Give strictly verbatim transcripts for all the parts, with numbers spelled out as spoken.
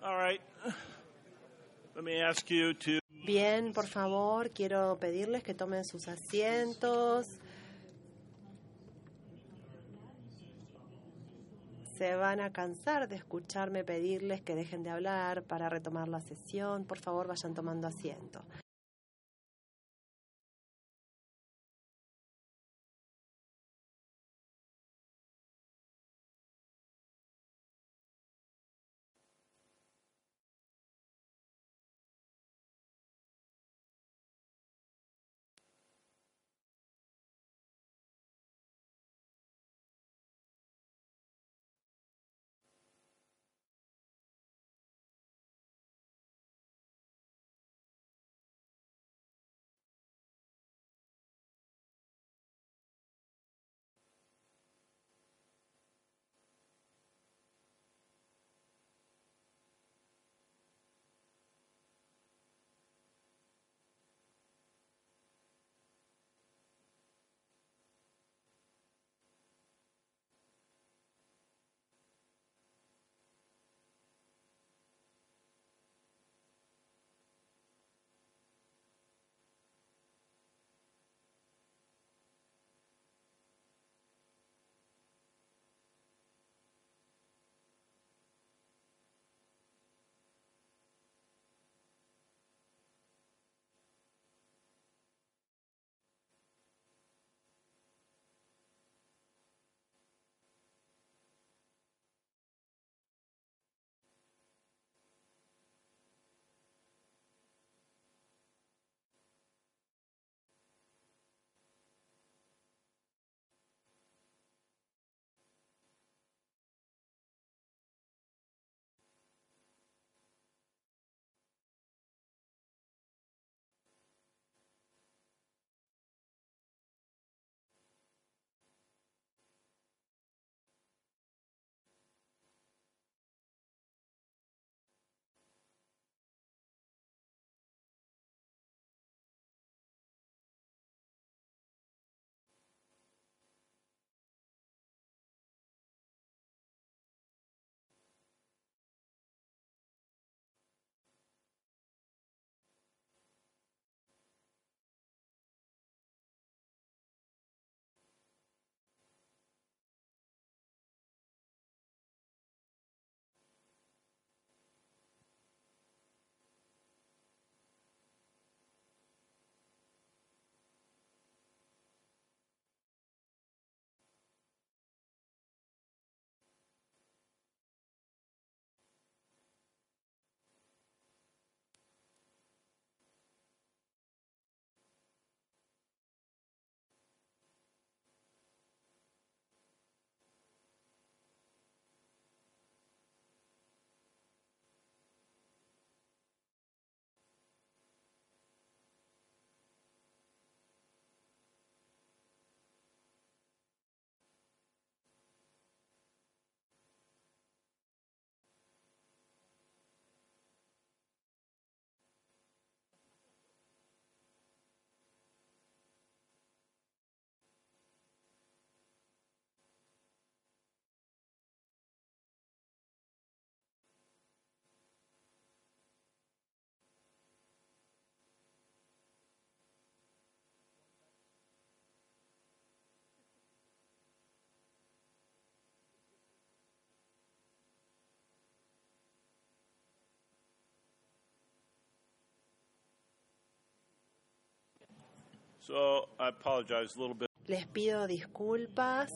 All right. Let me ask you to... Bien, por favor, quiero pedirles que tomen sus asientos. Se van a cansar de escucharme pedirles que dejen de hablar para retomar la sesión. Por favor, vayan tomando asiento. So, I apologize a little bit. Les pido disculpas.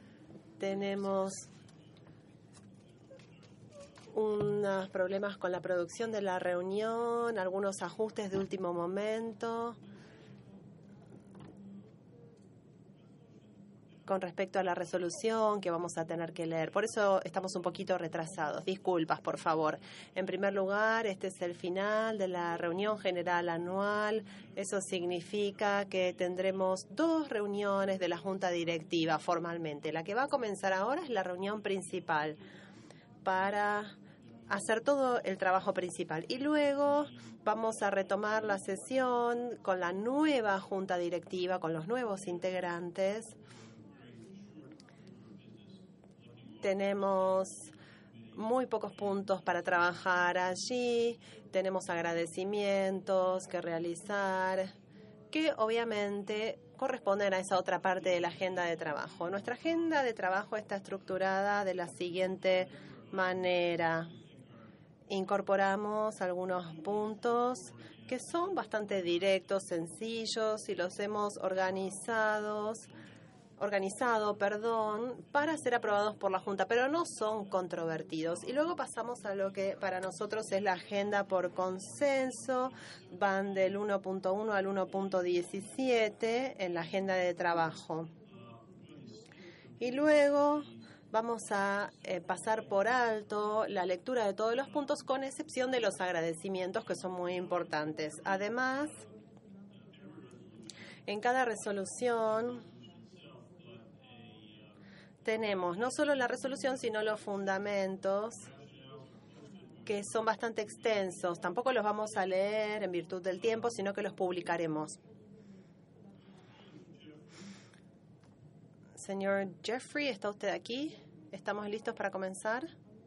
Tenemos unos problemas con la producción de la reunión, algunos ajustes de último momento con respecto a la resolución que vamos a tener que leer. Por eso estamos un poquito retrasados. Disculpas, por favor. En primer lugar, este es el final de la reunión general anual. Eso significa que tendremos dos reuniones de la Junta Directiva formalmente. La que va a comenzar ahora es la reunión principal para hacer todo el trabajo principal. Y luego vamos a retomar la sesión con la nueva Junta Directiva, con los nuevos integrantes. Tenemos muy pocos puntos para trabajar allí. Tenemos agradecimientos que realizar, que obviamente corresponden a esa otra parte de la agenda de trabajo. Nuestra agenda de trabajo está estructurada de la siguiente manera. Incorporamos algunos puntos que son bastante directos, sencillos, y los hemos organizados organizado, perdón, para ser aprobados por la Junta, pero no son controvertidos. Y luego pasamos a lo que para nosotros es la agenda por consenso. Van del uno punto uno al uno punto diecisiete en la agenda de trabajo. Y luego vamos a eh, pasar por alto la lectura de todos los puntos, con excepción de los agradecimientos, que son muy importantes. Además, en cada resolución tenemos no solo la resolución, sino los fundamentos, que son bastante extensos. Tampoco los vamos a leer en virtud del tiempo, sino que los publicaremos. Señor Jeffrey, ¿está usted aquí? ¿Estamos listos para comenzar?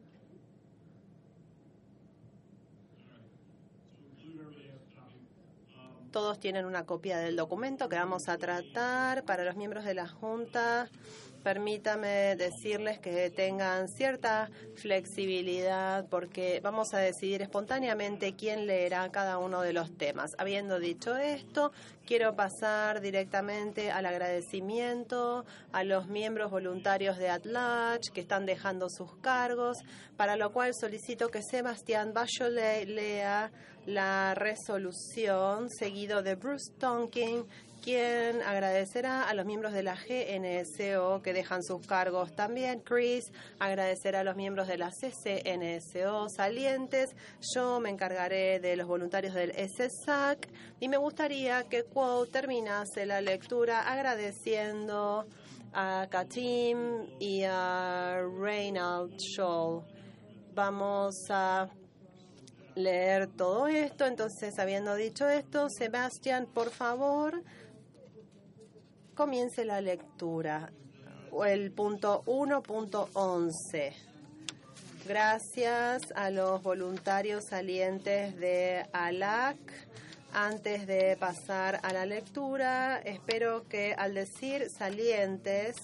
Todos tienen una copia del documento que vamos a tratar. Para los miembros de la Junta, permítame decirles que tengan cierta flexibilidad, porque vamos a decidir espontáneamente quién leerá cada uno de los temas. Habiendo dicho esto, quiero pasar directamente al agradecimiento a los miembros voluntarios de At-Large que están dejando sus cargos, para lo cual solicito que Sebastián Bachelet lea la resolución, seguido de Bruce Tonkin, quien agradecerá a los miembros de la G N S O que dejan sus cargos. También Chris agradecerá a los miembros de la C C N S O salientes. Yo me encargaré de los voluntarios del S S A C y me gustaría que Quo terminase la lectura agradeciendo a Katim y a Reinald Scholl. Vamos a leer todo esto. Entonces, habiendo dicho esto, Sebastián, por favor, comience la lectura. El punto uno punto once. Gracias a los voluntarios salientes de A L A C. Antes de pasar a la lectura, espero que al decir salientes,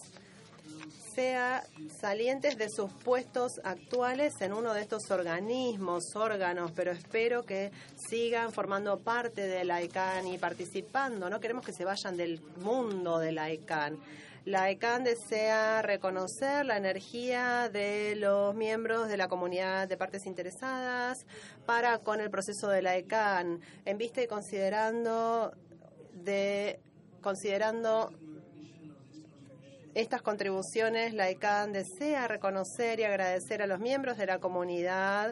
sea salientes de sus puestos actuales en uno de estos organismos, órganos, pero espero que sigan formando parte de la I C A N y participando. No queremos que se vayan del mundo de la I C A N. La I C A N desea reconocer la energía de los miembros de la comunidad de partes interesadas para con el proceso de la I C A N, en vista y considerando de considerando estas contribuciones. La I C A N desea reconocer y agradecer a los miembros de la comunidad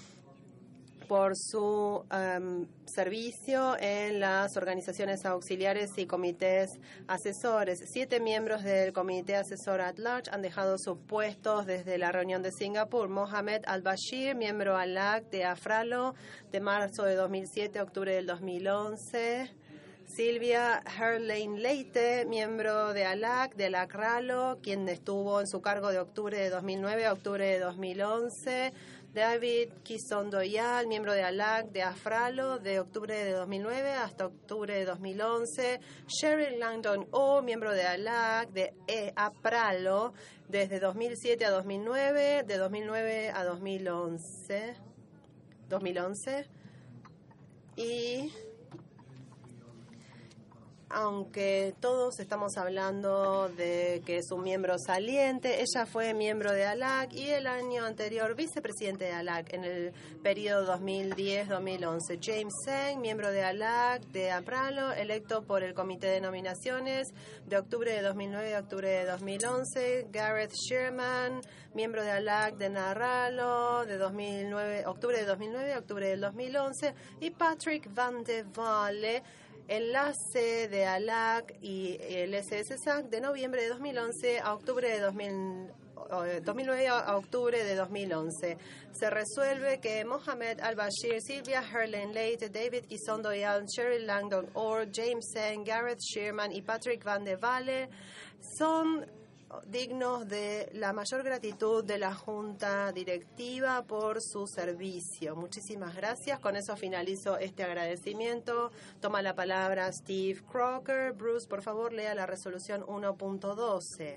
por su um, servicio en las organizaciones auxiliares y comités asesores. Siete miembros del Comité Asesor At-Large han dejado sus puestos desde la reunión de Singapur. Mohamed Al-Bashir, miembro A L A C de AFRALO, de marzo de dos mil siete a octubre del dos mil once. Silvia Herlane Leite, miembro de A L A C, de la ACRALO, quien estuvo en su cargo de octubre de dos mil nueve a octubre de dos mil once. David Kisondoyal, miembro de A L A C, de AFRALO, de octubre de dos mil nueve hasta octubre de dos mil once. Cheryl Langdon O, miembro de A L A C, de e APRALO, desde dos mil siete a dos mil nueve, de dos mil nueve a dos mil once. dos mil once. Y aunque todos estamos hablando de que es un miembro saliente, ella fue miembro de A L A C y el año anterior vicepresidente de A L A C en el periodo dos mil diez a dos mil once. James Zhang, miembro de A L A C de APRALO, electo por el Comité de Nominaciones de octubre de dos mil nueve a octubre de dos mil once. Gareth Sherman, miembro de A L A C de NARALO de dos mil nueve, octubre de dos mil nueve a octubre del dos mil once. Y Patrick Van de Walle, enlace de A L A C y el S S S A C de noviembre de dos mil once a octubre de dos mil, dos mil nueve a octubre de dos mil once. Se resuelve que Mohamed Al-Bashir, Silvia Herlane Leite, David Kisondoyal, Cheryl Langdon Orr, James Zhang, Gareth Sherman y Patrick Van de Walle son dignos de la mayor gratitud de la Junta Directiva por su servicio. Muchísimas gracias. Con eso finalizo este agradecimiento. Toma la palabra Steve Crocker. Bruce, por favor, lea la resolución uno punto doce.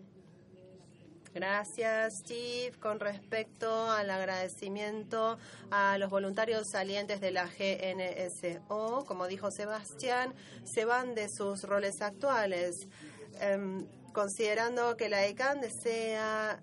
Gracias, Steve. Con respecto al agradecimiento a los voluntarios salientes de la G N S O, como dijo Sebastián, se van de sus roles actuales, eh, considerando que la I C A N desea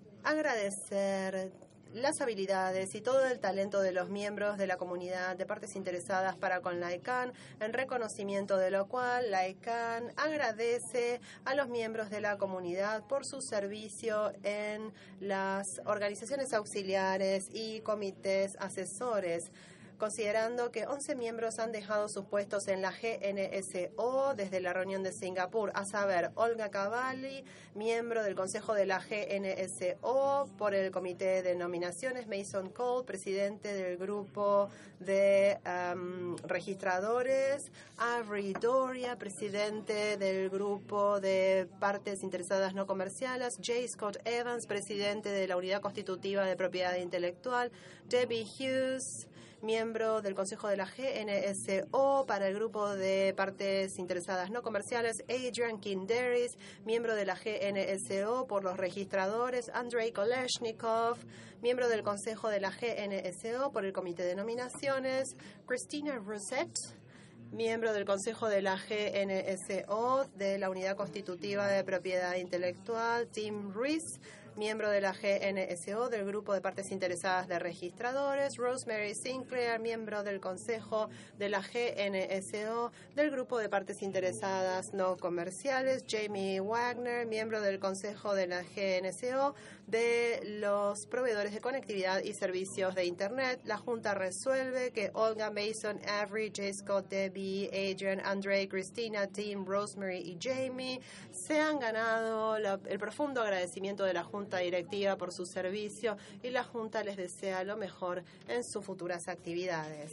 agradecer las habilidades y todo el talento de los miembros de la comunidad de partes interesadas para con la I C A N, en reconocimiento de lo cual la I C A N agradece a los miembros de la comunidad por su servicio en las organizaciones auxiliares y comités asesores, considerando que once miembros han dejado sus puestos en la G N S O desde la reunión de Singapur, a saber, Olga Cavalli, miembro del Consejo de la G N S O por el Comité de Nominaciones, Mason Cole, presidente del grupo de um, registradores, Avery Doria, presidente del grupo de partes interesadas no comerciales, J. Scott Evans, presidente de la Unidad Constitutiva de Propiedad Intelectual, Debbie Hughes, miembro del Consejo de la G N S O para el grupo de partes interesadas no comerciales, Adrian Kinderis, miembro de la G N S O por los registradores, Andrei Koleshnikov, miembro del Consejo de la G N S O por el Comité de Nominaciones, Christina Rosette, miembro del Consejo de la G N S O de la Unidad Constitutiva de Propiedad Intelectual, Tim Rees, miembro de la G N S O del Grupo de Partes Interesadas de Registradores, Rosemary Sinclair, miembro del Consejo de la G N S O del Grupo de Partes Interesadas No Comerciales, Jamie Wagner, miembro del Consejo de la G N S O de los Proveedores de Conectividad y Servicios de Internet. La Junta resuelve que Olga, Mason, Avery, J. Scott, Debbie, Adrian, Andre, Christina, Tim, Rosemary y Jamie se han ganado la, el profundo agradecimiento de la Junta Directiva por su servicio y la Junta les desea lo mejor en sus futuras actividades.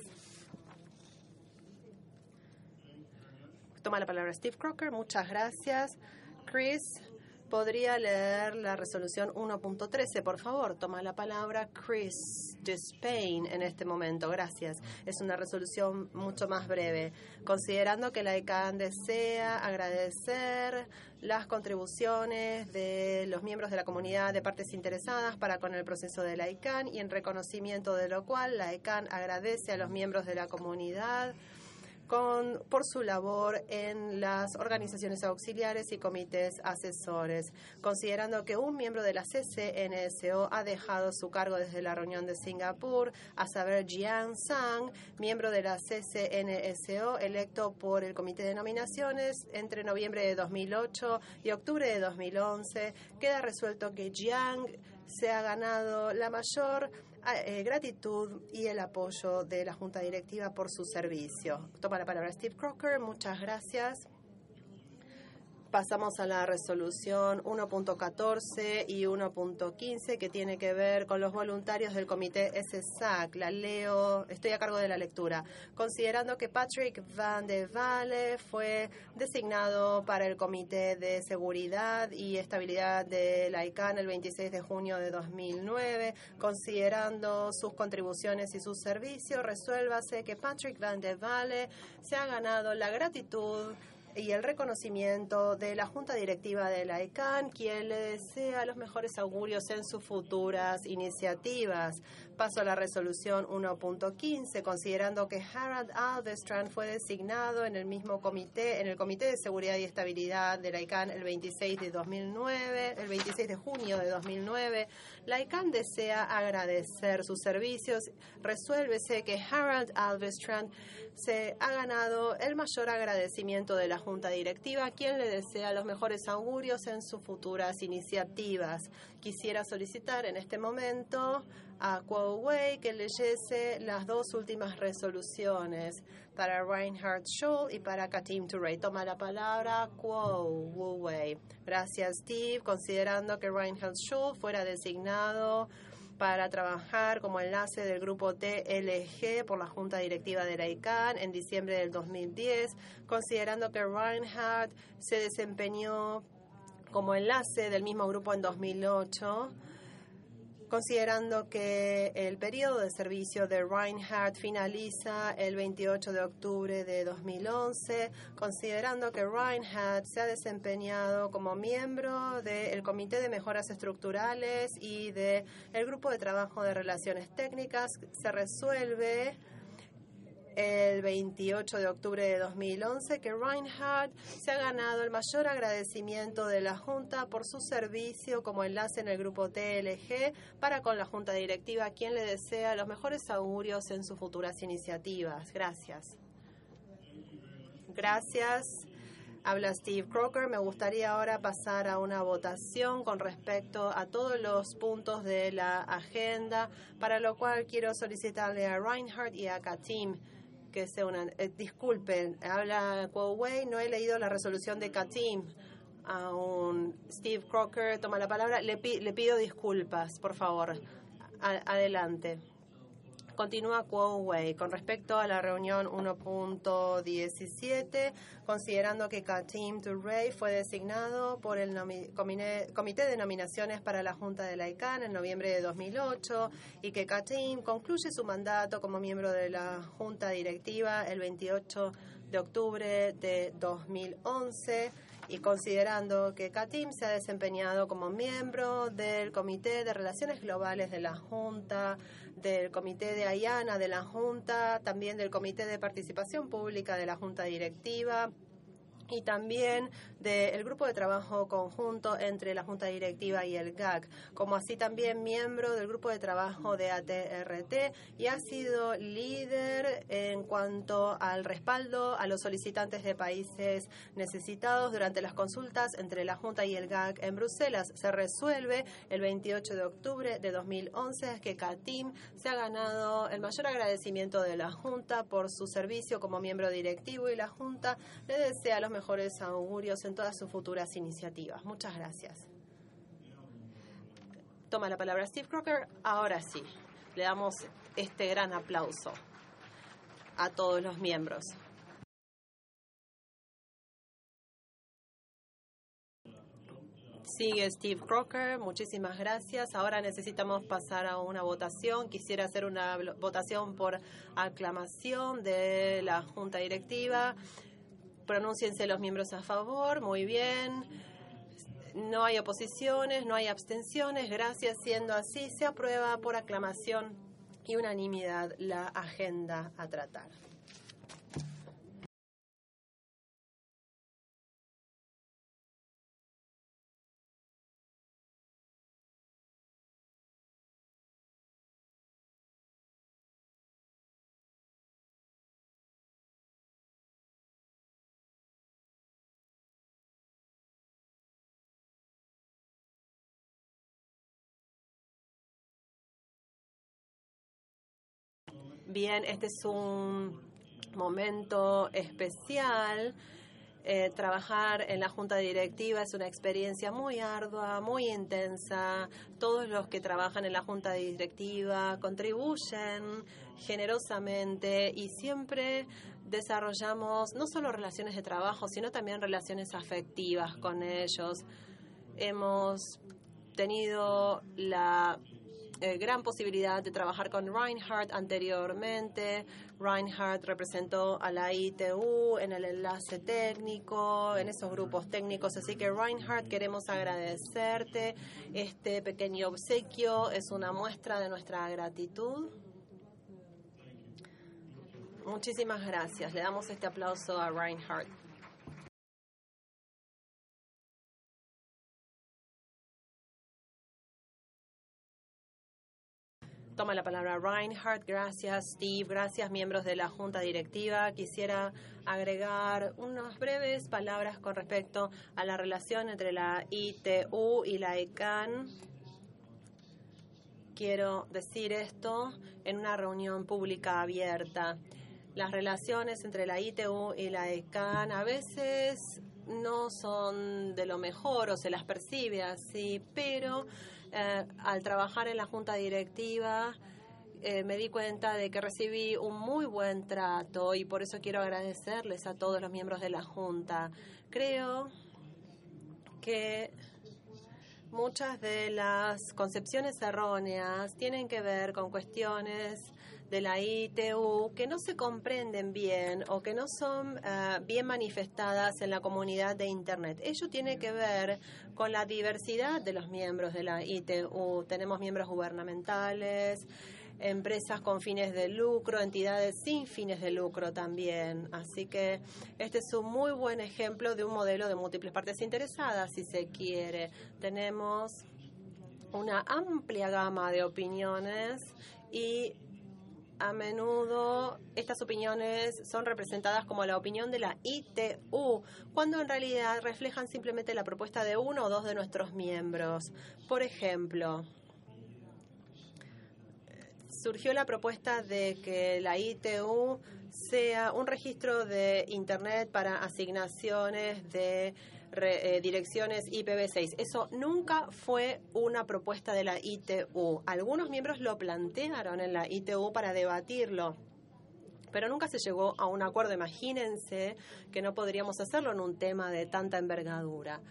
Toma la palabra Steve Crocker. Muchas gracias. Chris, ¿podría leer la resolución uno punto trece, por favor? Toma la palabra Chris Despain en este momento. Gracias. Es una resolución mucho más breve. Considerando que la I C A N desea agradecer las contribuciones de los miembros de la comunidad de partes interesadas para con el proceso de la I C A N y en reconocimiento de lo cual la I C A N agradece a los miembros de la comunidad Con, por su labor en las organizaciones auxiliares y comités asesores, considerando que un miembro de la C C N S O ha dejado su cargo desde la reunión de Singapur, a saber Jian Sang, miembro de la C C N S O electo por el Comité de Nominaciones entre noviembre de dos mil ocho y octubre de dos mil once, queda resuelto que Jiang se ha ganado la mayor Eh, gratitud y el apoyo de la Junta Directiva por su servicio. Toma la palabra Steve Crocker. Muchas gracias. Pasamos a la resolución uno punto catorce y uno punto quince que tiene que ver con los voluntarios del comité S S A C. La leo, estoy a cargo de la lectura. Considerando que Patrick Van de Walle fue designado para el Comité de Seguridad y Estabilidad de la I C A N el veintiséis de junio de dos mil nueve, considerando sus contribuciones y sus servicios, resuélvase que Patrick Van de Walle se ha ganado la gratitud y el reconocimiento de la Junta Directiva de la I C A N, quien le desea los mejores augurios en sus futuras iniciativas. Paso a la resolución uno punto quince, considerando que Harald Alvestrand fue designado en el mismo comité, en el Comité de Seguridad y Estabilidad de la I C A N el veintiséis de dos mil nueve, el veintiséis de junio de dos mil nueve. La I C A N desea agradecer sus servicios. Resuélvese que Harald Alvestrand se ha ganado el mayor agradecimiento de la Junta Directiva, quien le desea los mejores augurios en sus futuras iniciativas. Quisiera solicitar en este momento a Kuo Wei que leyese las dos últimas resoluciones para Reinhard Scholl y para Katim Turey. Toma la palabra Kuo Wei. Gracias, Steve. Considerando que Reinhard Scholl fuera designado para trabajar como enlace del grupo T L G por la Junta Directiva de la I C A N en diciembre del dos mil diez, considerando que Reinhard se desempeñó como enlace del mismo grupo en dos mil ocho, considerando que el periodo de servicio de Reinhardt finaliza el veintiocho de octubre de dos mil once, considerando que Reinhardt se ha desempeñado como miembro del Comité de Mejoras Estructurales y del Grupo de Trabajo de Relaciones Técnicas, se resuelve el veintiocho de octubre de dos mil once que Reinhardt se ha ganado el mayor agradecimiento de la Junta por su servicio como enlace en el grupo T L G para con la Junta Directiva, quien le desea los mejores augurios en sus futuras iniciativas. Gracias. Gracias. Habla Steve Crocker. Me gustaría ahora pasar a una votación con respecto a todos los puntos de la agenda, para lo cual quiero solicitarle a Reinhardt y a Katim que se unan. Eh, disculpen, habla Kuo-Wei, no he leído la resolución de Katim. Aún Steve Crocker toma la palabra. Le, pi le pido disculpas, por favor. A adelante. Continúa Kuo-Wei. Con respecto a la reunión uno punto diecisiete, considerando que Katim Turrey fue designado por el Comité de Nominaciones para la Junta de la I C A N en noviembre de dos mil ocho y que Katim concluye su mandato como miembro de la Junta Directiva el veintiocho de octubre de dos mil once, y considerando que Katim se ha desempeñado como miembro del Comité de Relaciones Globales de la Junta, del Comité de AIANA de la Junta, también del Comité de Participación Pública de la Junta Directiva y también del Grupo de Trabajo Conjunto entre la Junta Directiva y el G A C, como así también miembro del Grupo de Trabajo de A T R T, y ha sido líder en cuanto al respaldo a los solicitantes de países necesitados durante las consultas entre la Junta y el G A C en Bruselas. Se resuelve el veintiocho de octubre de dos mil once que Katim se ha ganado el mayor agradecimiento de la Junta por su servicio como miembro directivo, y la Junta le desea los mejores augurios en todas sus futuras iniciativas. Muchas gracias. Toma la palabra Steve Crocker. Ahora sí, le damos este gran aplauso a todos los miembros. Sigue Steve Crocker. Muchísimas gracias. Ahora necesitamos pasar a una votación. Quisiera hacer una votación por aclamación de la Junta Directiva. Pronúnciense los miembros a favor. Muy bien. No hay oposiciones, no hay abstenciones. Gracias. Siendo así, se aprueba por aclamación y unanimidad la agenda a tratar. Bien, este es un momento especial. Eh, trabajar en la Junta Directiva es una experiencia muy ardua, muy intensa. Todos los que trabajan en la Junta Directiva contribuyen generosamente y siempre desarrollamos no solo relaciones de trabajo, sino también relaciones afectivas con ellos. Hemos tenido la Eh, gran posibilidad de trabajar con Reinhardt anteriormente. Reinhardt representó a la I T U en el enlace técnico, en esos grupos técnicos. Así que Reinhardt, queremos agradecerte. Este pequeño obsequio es una muestra de nuestra gratitud. Muchísimas gracias. Le damos este aplauso a Reinhardt. Toma la palabra Reinhardt. Gracias, Steve. Gracias, miembros de la Junta Directiva. Quisiera agregar unas breves palabras con respecto a la relación entre la I T U y la I C A N. Quiero decir esto en una reunión pública abierta. Las relaciones entre la I T U y la I C A N a veces no son de lo mejor o se las percibe así, pero Eh, al trabajar en la Junta Directiva eh, me di cuenta de que recibí un muy buen trato y por eso quiero agradecerles a todos los miembros de la Junta. Creo que que muchas de las concepciones erróneas tienen que ver con cuestiones de la I T U que no se comprenden bien o que no son uh, bien manifestadas en la comunidad de Internet. Ello tiene que ver con la diversidad de los miembros de la I T U. Tenemos miembros gubernamentales, empresas con fines de lucro, entidades sin fines de lucro también. Así que este es un muy buen ejemplo de un modelo de múltiples partes interesadas, si se quiere. Tenemos una amplia gama de opiniones y a menudo estas opiniones son representadas como la opinión de la I T U, cuando en realidad reflejan simplemente la propuesta de uno o dos de nuestros miembros. Por ejemplo, surgió la propuesta de que la I T U sea un registro de Internet para asignaciones de re, eh, direcciones I P v seis. Eso nunca fue una propuesta de la I T U. Algunos miembros lo plantearon en la I T U para debatirlo, pero nunca se llegó a un acuerdo. Imagínense que no podríamos hacerlo en un tema de tanta envergadura.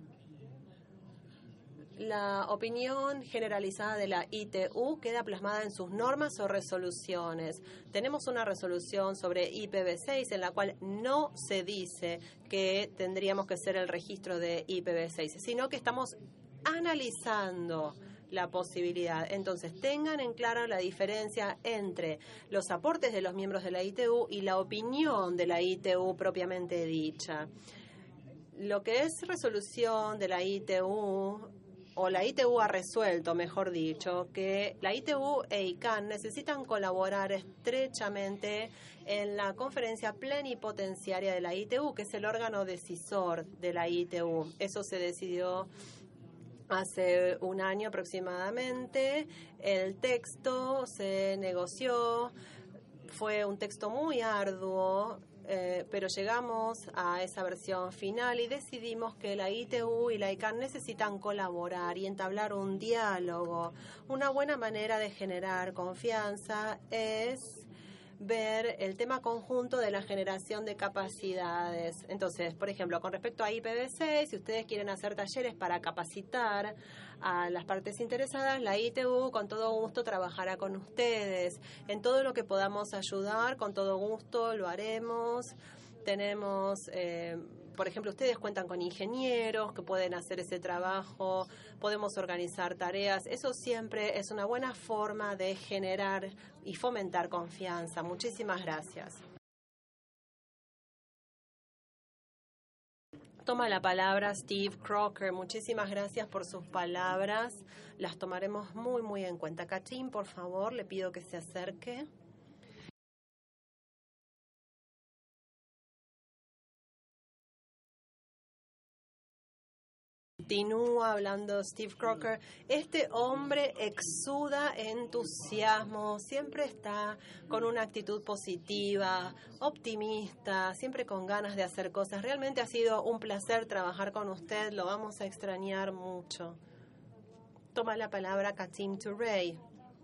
La opinión generalizada de la I T U queda plasmada en sus normas o resoluciones. Tenemos una resolución sobre I P v seis en la cual no se dice que tendríamos que ser el registro de I P v seis, sino que estamos analizando la posibilidad. Entonces, tengan en claro la diferencia entre los aportes de los miembros de la I T U y la opinión de la I T U propiamente dicha. Lo que es resolución de la I T U, o la I T U ha resuelto, mejor dicho, que la I T U e I C A N necesitan colaborar estrechamente en la conferencia plenipotenciaria de la I T U, que es el órgano decisor de la I T U. Eso se decidió hace un año aproximadamente. El texto se negoció, fue un texto muy arduo, Eh, pero llegamos a esa versión final y decidimos que la I T U y la I C A N necesitan colaborar y entablar un diálogo. Una buena manera de generar confianza es ver el tema conjunto de la generación de capacidades. Entonces, por ejemplo, con respecto a I P v seis, si ustedes quieren hacer talleres para capacitar a las partes interesadas, la I T U con todo gusto trabajará con ustedes. En todo lo que podamos ayudar, con todo gusto lo haremos. Tenemos, eh, por ejemplo, ustedes cuentan con ingenieros que pueden hacer ese trabajo, podemos organizar tareas. Eso siempre es una buena forma de generar y fomentar confianza. Muchísimas gracias. Toma la palabra Steve Crocker. Muchísimas gracias por sus palabras. Las tomaremos muy, muy en cuenta. Kathleen, por favor, le pido que se acerque. Continúa hablando Steve Crocker. Este hombre exuda entusiasmo, siempre está con una actitud positiva, optimista, siempre con ganas de hacer cosas. Realmente ha sido un placer trabajar con usted, lo vamos a extrañar mucho. Toma la palabra Kathleen Turrey.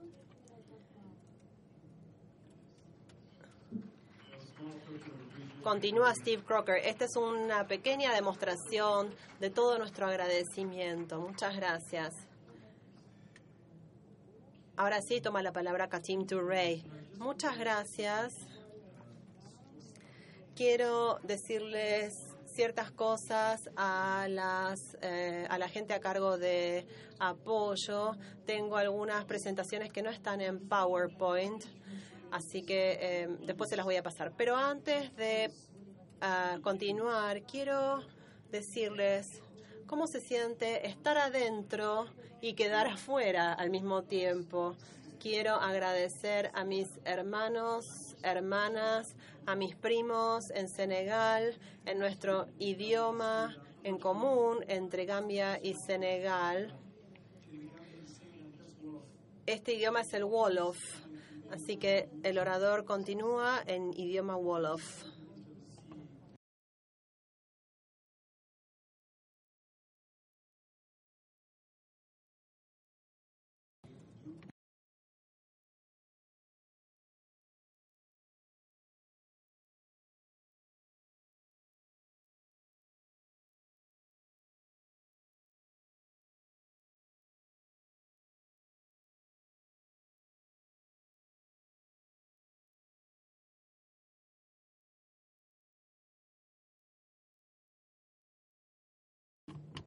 Continúa Steve Crocker. Esta es una pequeña demostración de todo nuestro agradecimiento. Muchas gracias. Ahora sí, toma la palabra Kathleen Turrey. Muchas gracias. Quiero decirles ciertas cosas a las eh, a la gente a cargo de apoyo. Tengo algunas presentaciones que no están en PowerPoint, así que eh, después se las voy a pasar. Pero antes de uh, continuar, quiero decirles cómo se siente estar adentro y quedar afuera al mismo tiempo. Quiero agradecer a mis hermanos, hermanas, a mis primos en Senegal, en nuestro idioma en común entre Gambia y Senegal. Este idioma es el Wolof, así que el orador continúa en idioma Wolof.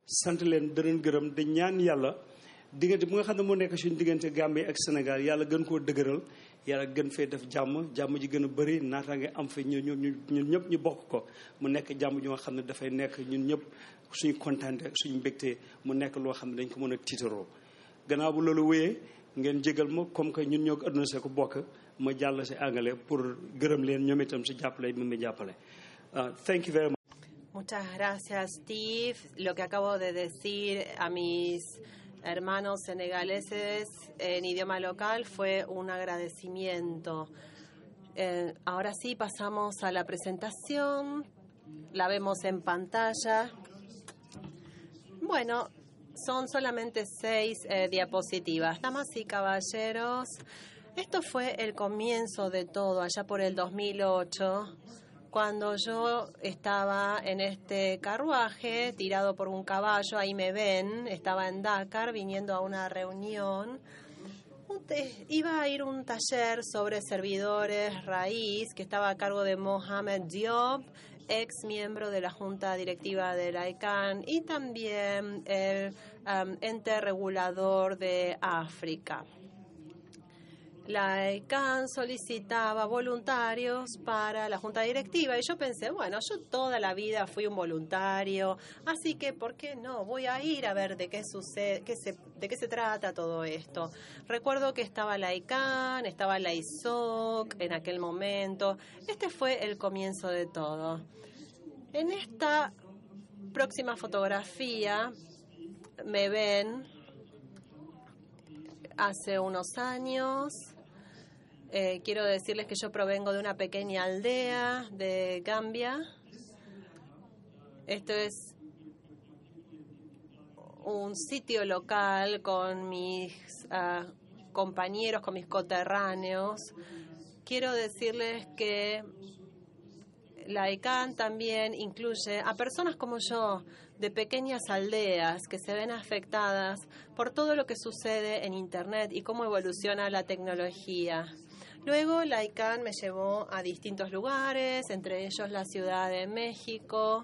sant leen di leen gërëm di ñaan yàlla diggante bu nga xam ne moo nekk suñu diggante Gambie ak Sénégal yàlla gën koo dëgëral yàlla gën fee def jàmm jàmm ji gën a bëri naataange am fi ñu ñu ñun ñëpp ñu bokk ko mu nekk jàmm ji nga xam ne dafay nekk ñun ñëpp suñu kontaante ak suñu mbégte mu nekk loo xam ne dañ ko mën a tiitaroo gannaaw bu loolu wéyee ngeen jégal ma comme que ñun ñoo ko adduna see ko bokk ma jàll si anglais pour gërëm leen ñoom itam si jàppale bi mu jàppale. Thank you very much. Muchas gracias, Steve. Lo que acabo de decir a mis hermanos senegaleses en idioma local fue un agradecimiento. Eh, ahora sí pasamos a la presentación. La vemos en pantalla. Bueno, son solamente seis eh, diapositivas. Damas y caballeros, esto fue el comienzo de todo, allá por el dos mil ocho, cuando yo estaba en este carruaje tirado por un caballo. Ahí me ven, estaba en Dakar viniendo a una reunión. Iba a ir a un taller sobre servidores raíz que estaba a cargo de Mohamed Diop, ex miembro de la Junta Directiva de la ICANN y también el um, ente regulador de África. La ICANN solicitaba voluntarios para la Junta Directiva y yo pensé, bueno, yo toda la vida fui un voluntario, así que ¿por qué no? Voy a ir a ver de qué sucede, qué se, de qué se trata todo esto. Recuerdo que estaba la ICANN, estaba la I S O C en aquel momento. Este fue el comienzo de todo. En esta próxima fotografía me ven hace unos años. Eh, quiero decirles que yo provengo de una pequeña aldea de Gambia. Esto es un sitio local con mis uh, compañeros, con mis coterráneos. Quiero decirles que la ICANN también incluye a personas como yo, de pequeñas aldeas que se ven afectadas por todo lo que sucede en Internet y cómo evoluciona la tecnología. Luego la ICANN me llevó a distintos lugares, entre ellos la Ciudad de México,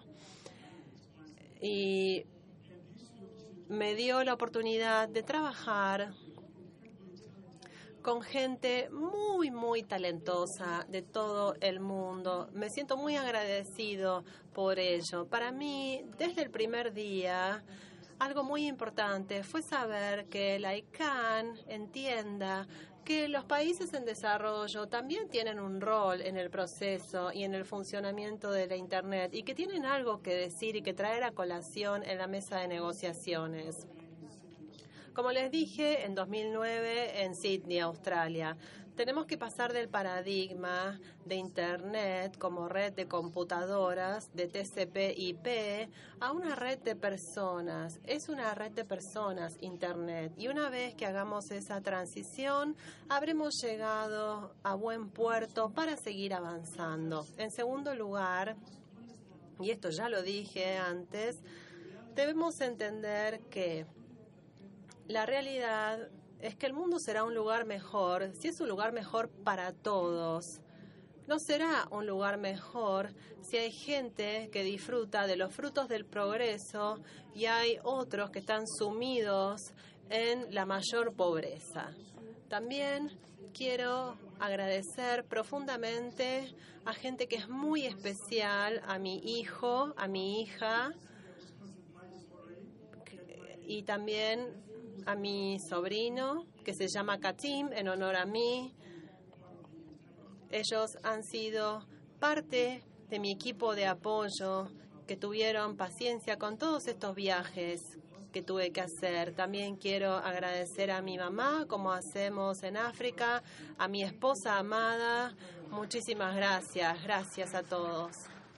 y me dio la oportunidad de trabajar con gente muy, muy talentosa de todo el mundo. Me siento muy agradecido por ello. Para mí, desde el primer día, algo muy importante fue saber que la ICANN entienda que los países en desarrollo también tienen un rol en el proceso y en el funcionamiento de la Internet y que tienen algo que decir y que traer a colación en la mesa de negociaciones. Como les dije, en dos mil nueve en Sydney, Australia, tenemos que pasar del paradigma de Internet como red de computadoras, de T C P I P, a una red de personas. Es una red de personas, Internet. Y una vez que hagamos esa transición, habremos llegado a buen puerto para seguir avanzando. En segundo lugar, y esto ya lo dije antes, debemos entender que la realidad es que el mundo será un lugar mejor si es un lugar mejor para todos. No será un lugar mejor si hay gente que disfruta de los frutos del progreso y hay otros que están sumidos en la mayor pobreza. También quiero agradecer profundamente a gente que es muy especial, a mi hijo, a mi hija y también a mi sobrino, que se llama Katim, en honor a mí. Ellos han sido parte de mi equipo de apoyo, que tuvieron paciencia con todos estos viajes que tuve que hacer. También quiero agradecer a mi mamá, como hacemos en África, a mi esposa amada. Muchísimas gracias. Gracias a todos.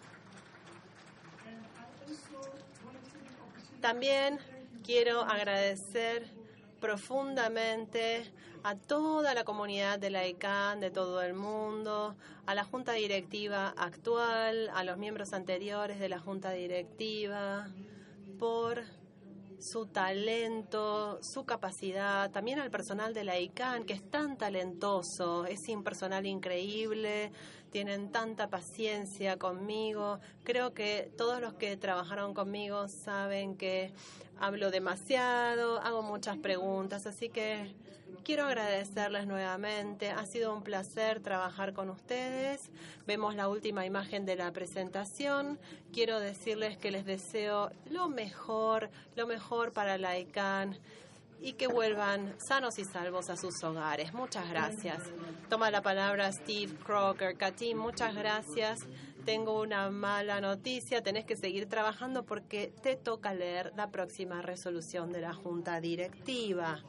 También quiero agradecer profundamente a toda la comunidad de la ICANN, de todo el mundo, a la Junta Directiva actual, a los miembros anteriores de la Junta Directiva, por su talento, su capacidad, también al personal de la ICANN, que es tan talentoso, es un personal increíble, tienen tanta paciencia conmigo. Creo que todos los que trabajaron conmigo saben que hablo demasiado, hago muchas preguntas, así que quiero agradecerles nuevamente. Ha sido un placer trabajar con ustedes. Vemos la última imagen de la presentación. Quiero decirles que les deseo lo mejor, lo mejor para la I C A N y que vuelvan sanos y salvos a sus hogares. Muchas gracias. Toma la palabra Steve Crocker. Katim, muchas gracias. Tengo una mala noticia. Tenés que seguir trabajando porque te toca leer la próxima resolución de la Junta Directiva.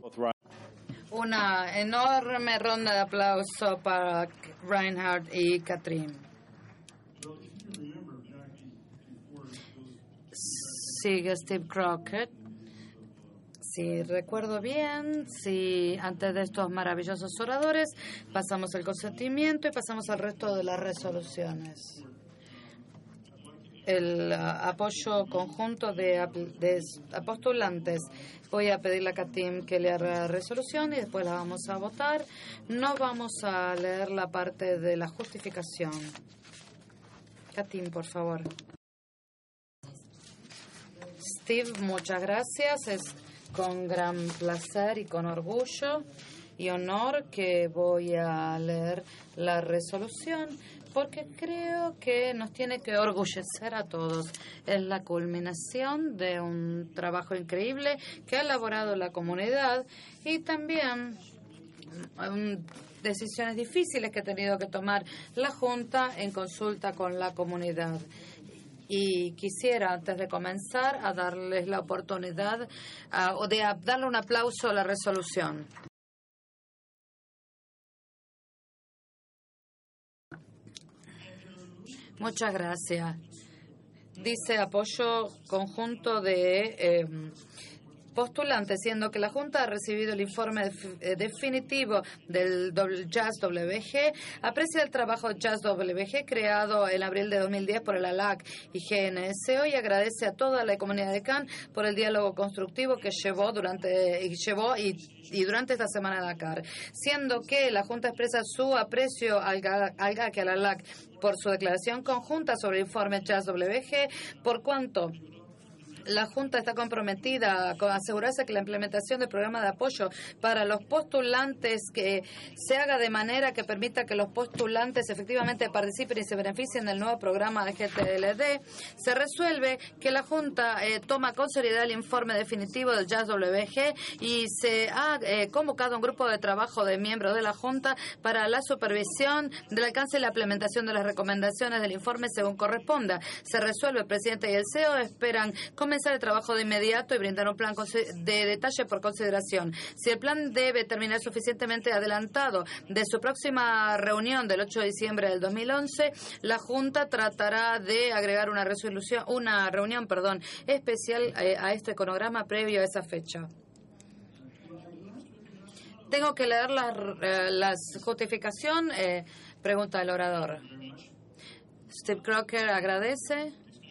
Una enorme ronda de aplauso para Reinhard y Katrin. Sigue Steve Crockett. Si recuerdo bien, si antes de estos maravillosos oradores pasamos el consentimiento y pasamos al resto de las resoluciones. El uh, apoyo conjunto de, de postulantes. Voy a pedirle a Katim que lea la resolución y después la vamos a votar. No vamos a leer la parte de la justificación. Katim, por favor. Steve, muchas gracias. Es con gran placer y con orgullo y honor que voy a leer la resolución, porque creo que nos tiene que orgullecer a todos. Es la culminación de un trabajo increíble que ha elaborado la comunidad y también um, decisiones difíciles que ha tenido que tomar la Junta en consulta con la comunidad. Y quisiera, antes de comenzar, a darles la oportunidad uh, de a, darle un aplauso a la resolución. Muchas gracias. Dice apoyo conjunto de eh, postulantes, siendo que la Junta ha recibido el informe de, definitivo del Jazz W G, aprecia el trabajo Jazz W G creado en abril de dos mil diez por el A L A C y G N S O y agradece a toda la comunidad de C A N por el diálogo constructivo que llevó durante y llevó y y durante esta semana de Dakar, siendo que la Junta expresa su aprecio al G A C y al A L A C por su declaración conjunta sobre el informe Jazz W G, por cuanto la Junta está comprometida con asegurarse que la implementación del programa de apoyo para los postulantes que se haga de manera que permita que los postulantes efectivamente participen y se beneficien del nuevo programa de G T L D. Se resuelve que la Junta eh, toma con seriedad el informe definitivo del Jazz W G y se ha eh, convocado un grupo de trabajo de miembros de la Junta para la supervisión del alcance y la implementación de las recomendaciones del informe según corresponda. Se resuelve, el presidente y el C E O esperan comenzar el trabajo de inmediato y brindar un plan de detalle por consideración. Si el plan debe terminar suficientemente adelantado de su próxima reunión del ocho de diciembre del dos mil once, la Junta tratará de agregar una resolución, una reunión, perdón, especial eh, a este cronograma previo a esa fecha. Tengo que leer la, eh, la justificación, eh, pregunta el orador. Steve Crocker agradece.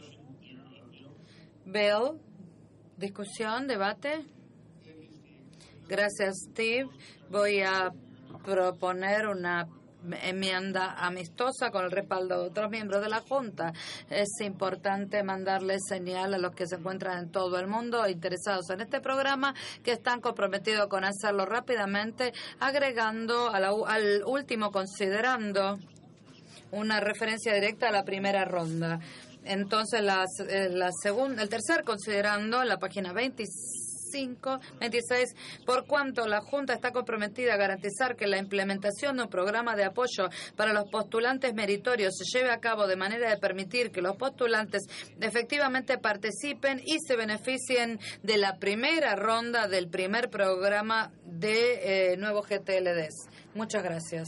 Bill, discusión, debate. Gracias, Steve. Voy a proponer una enmienda amistosa con el respaldo de otros miembros de la Junta. Es importante mandarle señal a los que se encuentran en todo el mundo interesados en este programa que están comprometidos con hacerlo rápidamente, agregando a la, al último considerando una referencia directa a la primera ronda. Entonces, la, la segunda, el tercer considerando la página veinticinco, veintiséis, por cuanto la Junta está comprometida a garantizar que la implementación de un programa de apoyo para los postulantes meritorios se lleve a cabo de manera de permitir que los postulantes efectivamente participen y se beneficien de la primera ronda del primer programa de eh, nuevo G T L Ds. Muchas gracias.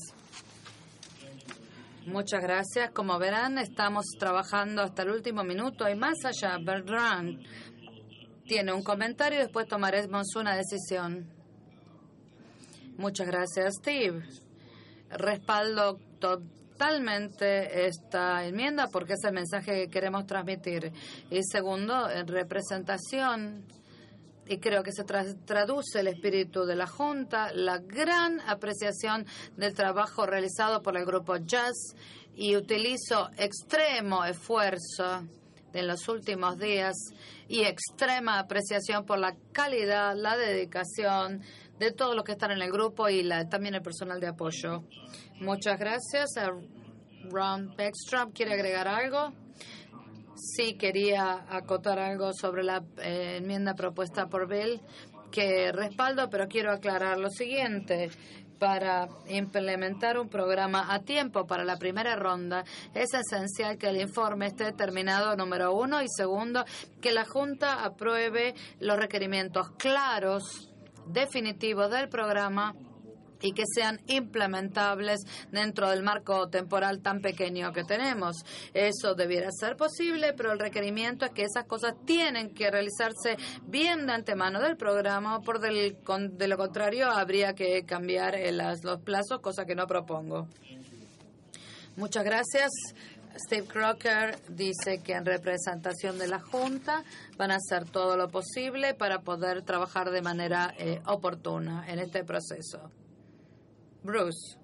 Muchas gracias. Como verán, estamos trabajando hasta el último minuto y más allá. Bertrand tiene un comentario y después tomaremos una decisión. Muchas gracias, Steve. Respaldo totalmente esta enmienda porque es el mensaje que queremos transmitir. Y segundo, en representación y creo que se tra traduce el espíritu de la Junta, la gran apreciación del trabajo realizado por el grupo Jazz, y utilizo extremo esfuerzo en los últimos días y extrema apreciación por la calidad, la dedicación de todos los que están en el grupo y la, también el personal de apoyo. Muchas gracias. Ron Beckstrom, ¿quiere agregar algo? Sí, quería acotar algo sobre la eh, enmienda propuesta por Bill, que respaldo, pero quiero aclarar lo siguiente. Para implementar un programa a tiempo para la primera ronda, es esencial que el informe esté terminado, número uno, y segundo, que la Junta apruebe los requerimientos claros, definitivos del programa y que sean implementables dentro del marco temporal tan pequeño que tenemos. Eso debiera ser posible, pero el requerimiento es que esas cosas tienen que realizarse bien de antemano del programa, por del, con, de lo contrario habría que cambiar el, los plazos, cosa que no propongo. Muchas gracias. Steve Crocker dice que en representación de la Junta van a hacer todo lo posible para poder trabajar de manera eh, oportuna en este proceso. Bruce.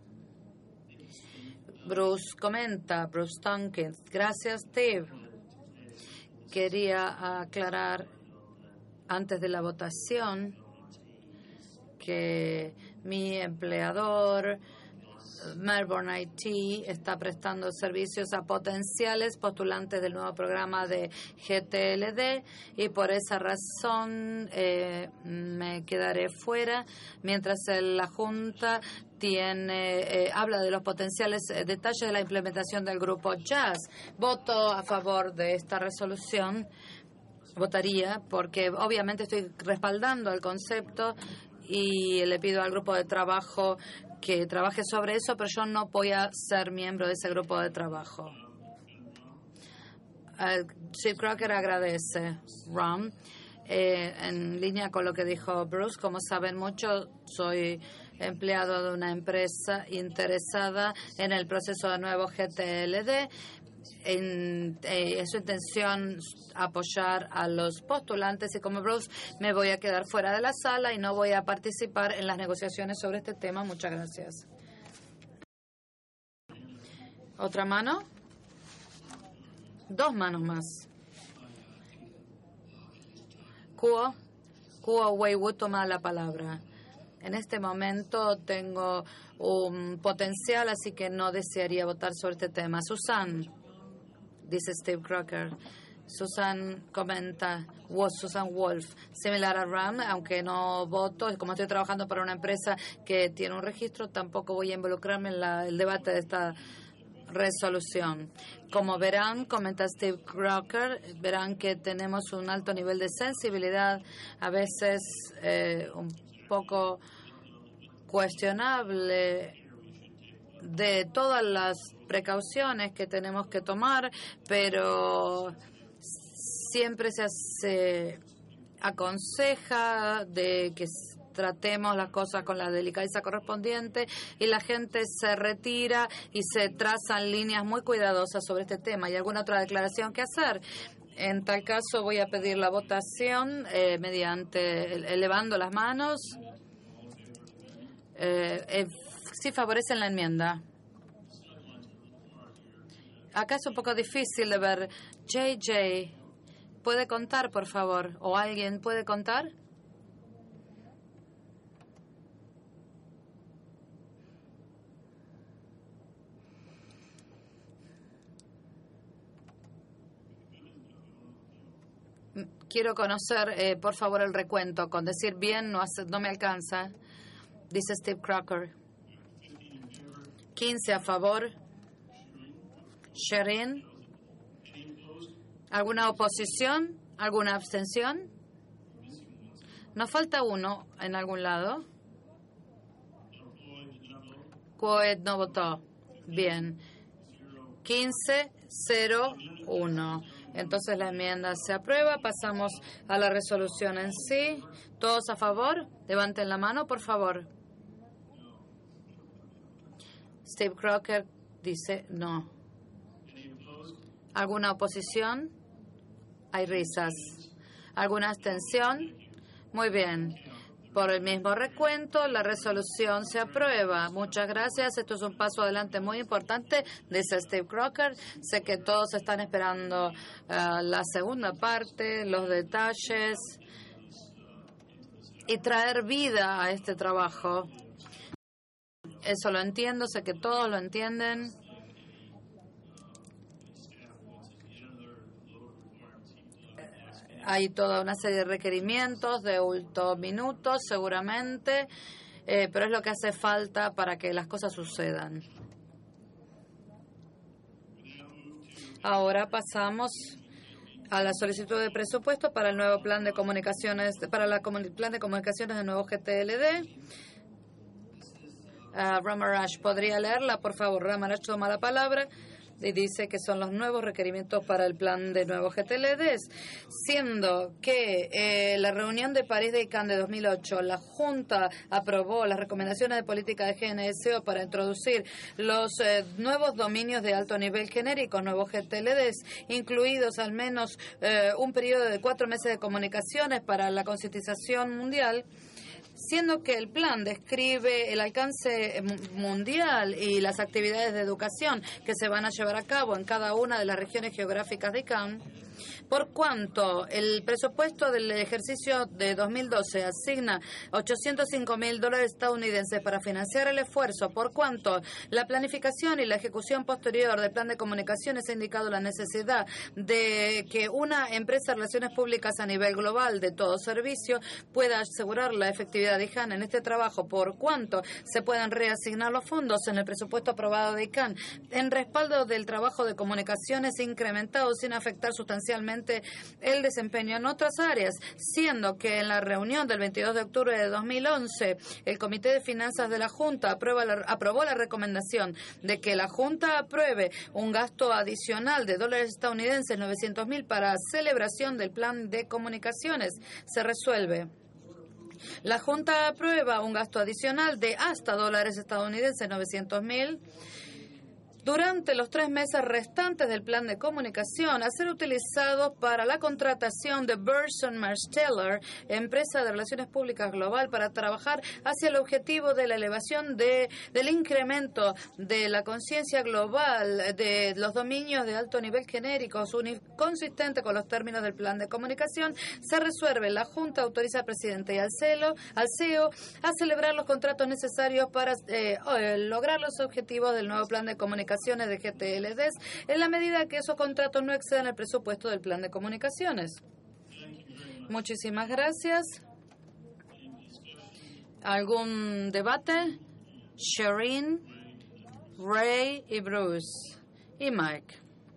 Bruce comenta, Bruce Tompkins. Gracias, Steve. Quería aclarar antes de la votación que mi empleador, Melbourne I T, está prestando servicios a potenciales postulantes del nuevo programa de G T L D y por esa razón eh, me quedaré fuera mientras el, la Junta tiene eh, habla de los potenciales eh, detalles de la implementación del grupo Jazz. Voto a favor de esta resolución. Votaría porque obviamente estoy respaldando el concepto y le pido al grupo de trabajo que trabaje sobre eso, pero yo no voy a ser miembro de ese grupo de trabajo. Uh, Steve Crocker agradece, Ron. Eh, en línea con lo que dijo Bruce, como saben mucho, soy empleado de una empresa interesada en el proceso de nuevo G T L D. En, eh, es su intención apoyar a los postulantes y como Bruce me voy a quedar fuera de la sala y no voy a participar en las negociaciones sobre este tema. Muchas gracias. ¿Otra mano? Dos manos más. Kuo, Kuo Weiwu toma la palabra. En este momento tengo un potencial, así que no desearía votar sobre este tema. Susan, dice Steve Crocker. Susan comenta, Susan Wolf, similar a Ram, aunque no voto, como estoy trabajando para una empresa que tiene un registro, tampoco voy a involucrarme en la, el debate de esta resolución. Como verán, comenta Steve Crocker, verán que tenemos un alto nivel de sensibilidad, a veces eh, un poco cuestionable de todas las precauciones que tenemos que tomar, pero siempre se hace, aconseja de que tratemos las cosas con la delicadeza correspondiente y la gente se retira y se trazan líneas muy cuidadosas sobre este tema. ¿Hay alguna otra declaración que hacer? En tal caso voy a pedir la votación eh, mediante elevando las manos. Eh, eh, si favorecen la enmienda. Acá es un poco difícil de ver. J J, ¿puede contar, por favor? ¿O alguien puede contar? Quiero conocer, eh, por favor, el recuento. Con decir bien no, hace, no me alcanza. Dice Steve Crocker. quince a favor. Sherin. ¿Alguna oposición? ¿Alguna abstención? ¿Nos falta uno en algún lado? Coed no votó. Bien. quince cero uno. Entonces la enmienda se aprueba. Pasamos a la resolución en sí. ¿Todos a favor? Levanten la mano, por favor. Steve Crocker dice no. ¿Alguna oposición? Hay risas. ¿Alguna abstención? Muy bien. Por el mismo recuento, la resolución se aprueba. Muchas gracias. Esto es un paso adelante muy importante, dice Steve Crocker. Sé que todos están esperando uh, la segunda parte, los detalles y traer vida a este trabajo. Eso lo entiendo, sé que todos lo entienden. Hay toda una serie de requerimientos de últimos minutos, seguramente, eh, pero es lo que hace falta para que las cosas sucedan. Ahora pasamos a la solicitud de presupuesto para el nuevo plan de comunicaciones, para el plan de comunicaciones del nuevo G T L D. Uh, Ramarash, ¿podría leerla? Por favor, Ramarash toma la palabra y dice que son los nuevos requerimientos para el plan de nuevos G T L Ds, siendo que eh, la reunión de París de I C A N de dos mil ocho, la Junta aprobó las recomendaciones de política de G N S O para introducir los eh, nuevos dominios de alto nivel genéricos, nuevos G T L Ds, incluidos al menos eh, un periodo de cuatro meses de comunicaciones para la concientización mundial, siendo que el plan describe el alcance mundial y las actividades de educación que se van a llevar a cabo en cada una de las regiones geográficas de I C A N. Por cuanto el presupuesto del ejercicio de dos mil doce asigna ochocientos cinco mil dólares estadounidenses para financiar el esfuerzo, por cuanto la planificación y la ejecución posterior del plan de comunicaciones ha indicado la necesidad de que una empresa de relaciones públicas a nivel global de todo servicio pueda asegurar la efectividad de I C A N en este trabajo, por cuanto se puedan reasignar los fondos en el presupuesto aprobado de I C A N en respaldo del trabajo de comunicaciones incrementado sin afectar sustancialmente el desempeño en otras áreas, siendo que en la reunión del veintidós de octubre de dos mil once el Comité de Finanzas de la Junta aprueba la, aprobó la recomendación de que la Junta apruebe un gasto adicional de dólares estadounidenses novecientos mil para celebración del plan de comunicaciones. Se resuelve. La Junta aprueba un gasto adicional de hasta dólares estadounidenses novecientos mil durante los tres meses restantes del plan de comunicación a ser utilizados para la contratación de Burson Marsteller, empresa de relaciones públicas global, para trabajar hacia el objetivo de la elevación de, del incremento de la conciencia global de los dominios de alto nivel genéricos, consistente con los términos del plan de comunicación. Se resuelve. La Junta autoriza al presidente y al C E O, al C E O a celebrar los contratos necesarios para eh, lograr los objetivos del nuevo plan de comunicación de G T L Ds en la medida que esos contratos no excedan el presupuesto del plan de comunicaciones. Muchísimas gracias. ¿Algún debate? Shireen, Ray y Bruce y Mike.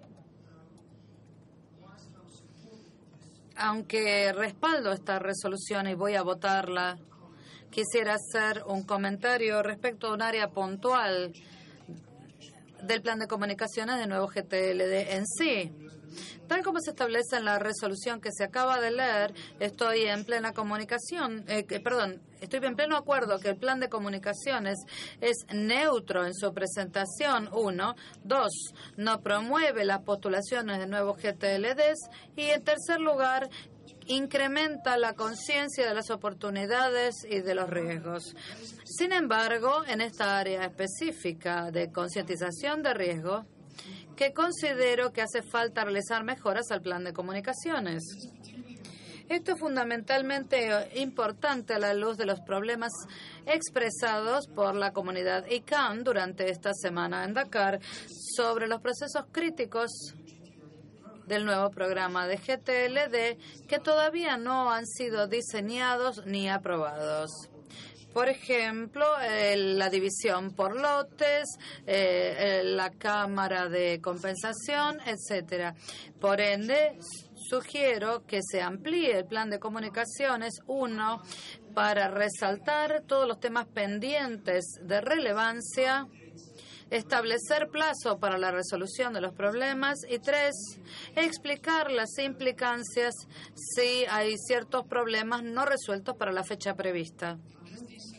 Aunque respaldo esta resolución y voy a votarla, quisiera hacer un comentario respecto a un área puntual del plan de comunicaciones de nuevo G T L D en sí. Tal como se establece en la resolución que se acaba de leer, estoy en plena comunicación, eh, que, perdón, estoy en pleno acuerdo que el plan de comunicaciones es neutro en su presentación, uno. Dos, no promueve las postulaciones de nuevos G T L Ds. Y en tercer lugar, incrementa la conciencia de las oportunidades y de los riesgos. Sin embargo, en esta área específica de concientización de riesgo, que considero que hace falta realizar mejoras al plan de comunicaciones. Esto es fundamentalmente importante a la luz de los problemas expresados por la comunidad I C A N durante esta semana en Dakar sobre los procesos críticos del nuevo programa de G T L D que todavía no han sido diseñados ni aprobados. Por ejemplo, eh, la división por lotes, eh, eh, la cámara de compensación, etcétera. Por ende, sugiero que se amplíe el plan de comunicaciones, uno, para resaltar todos los temas pendientes de relevancia, establecer plazo para la resolución de los problemas y tres, explicar las implicancias si hay ciertos problemas no resueltos para la fecha prevista.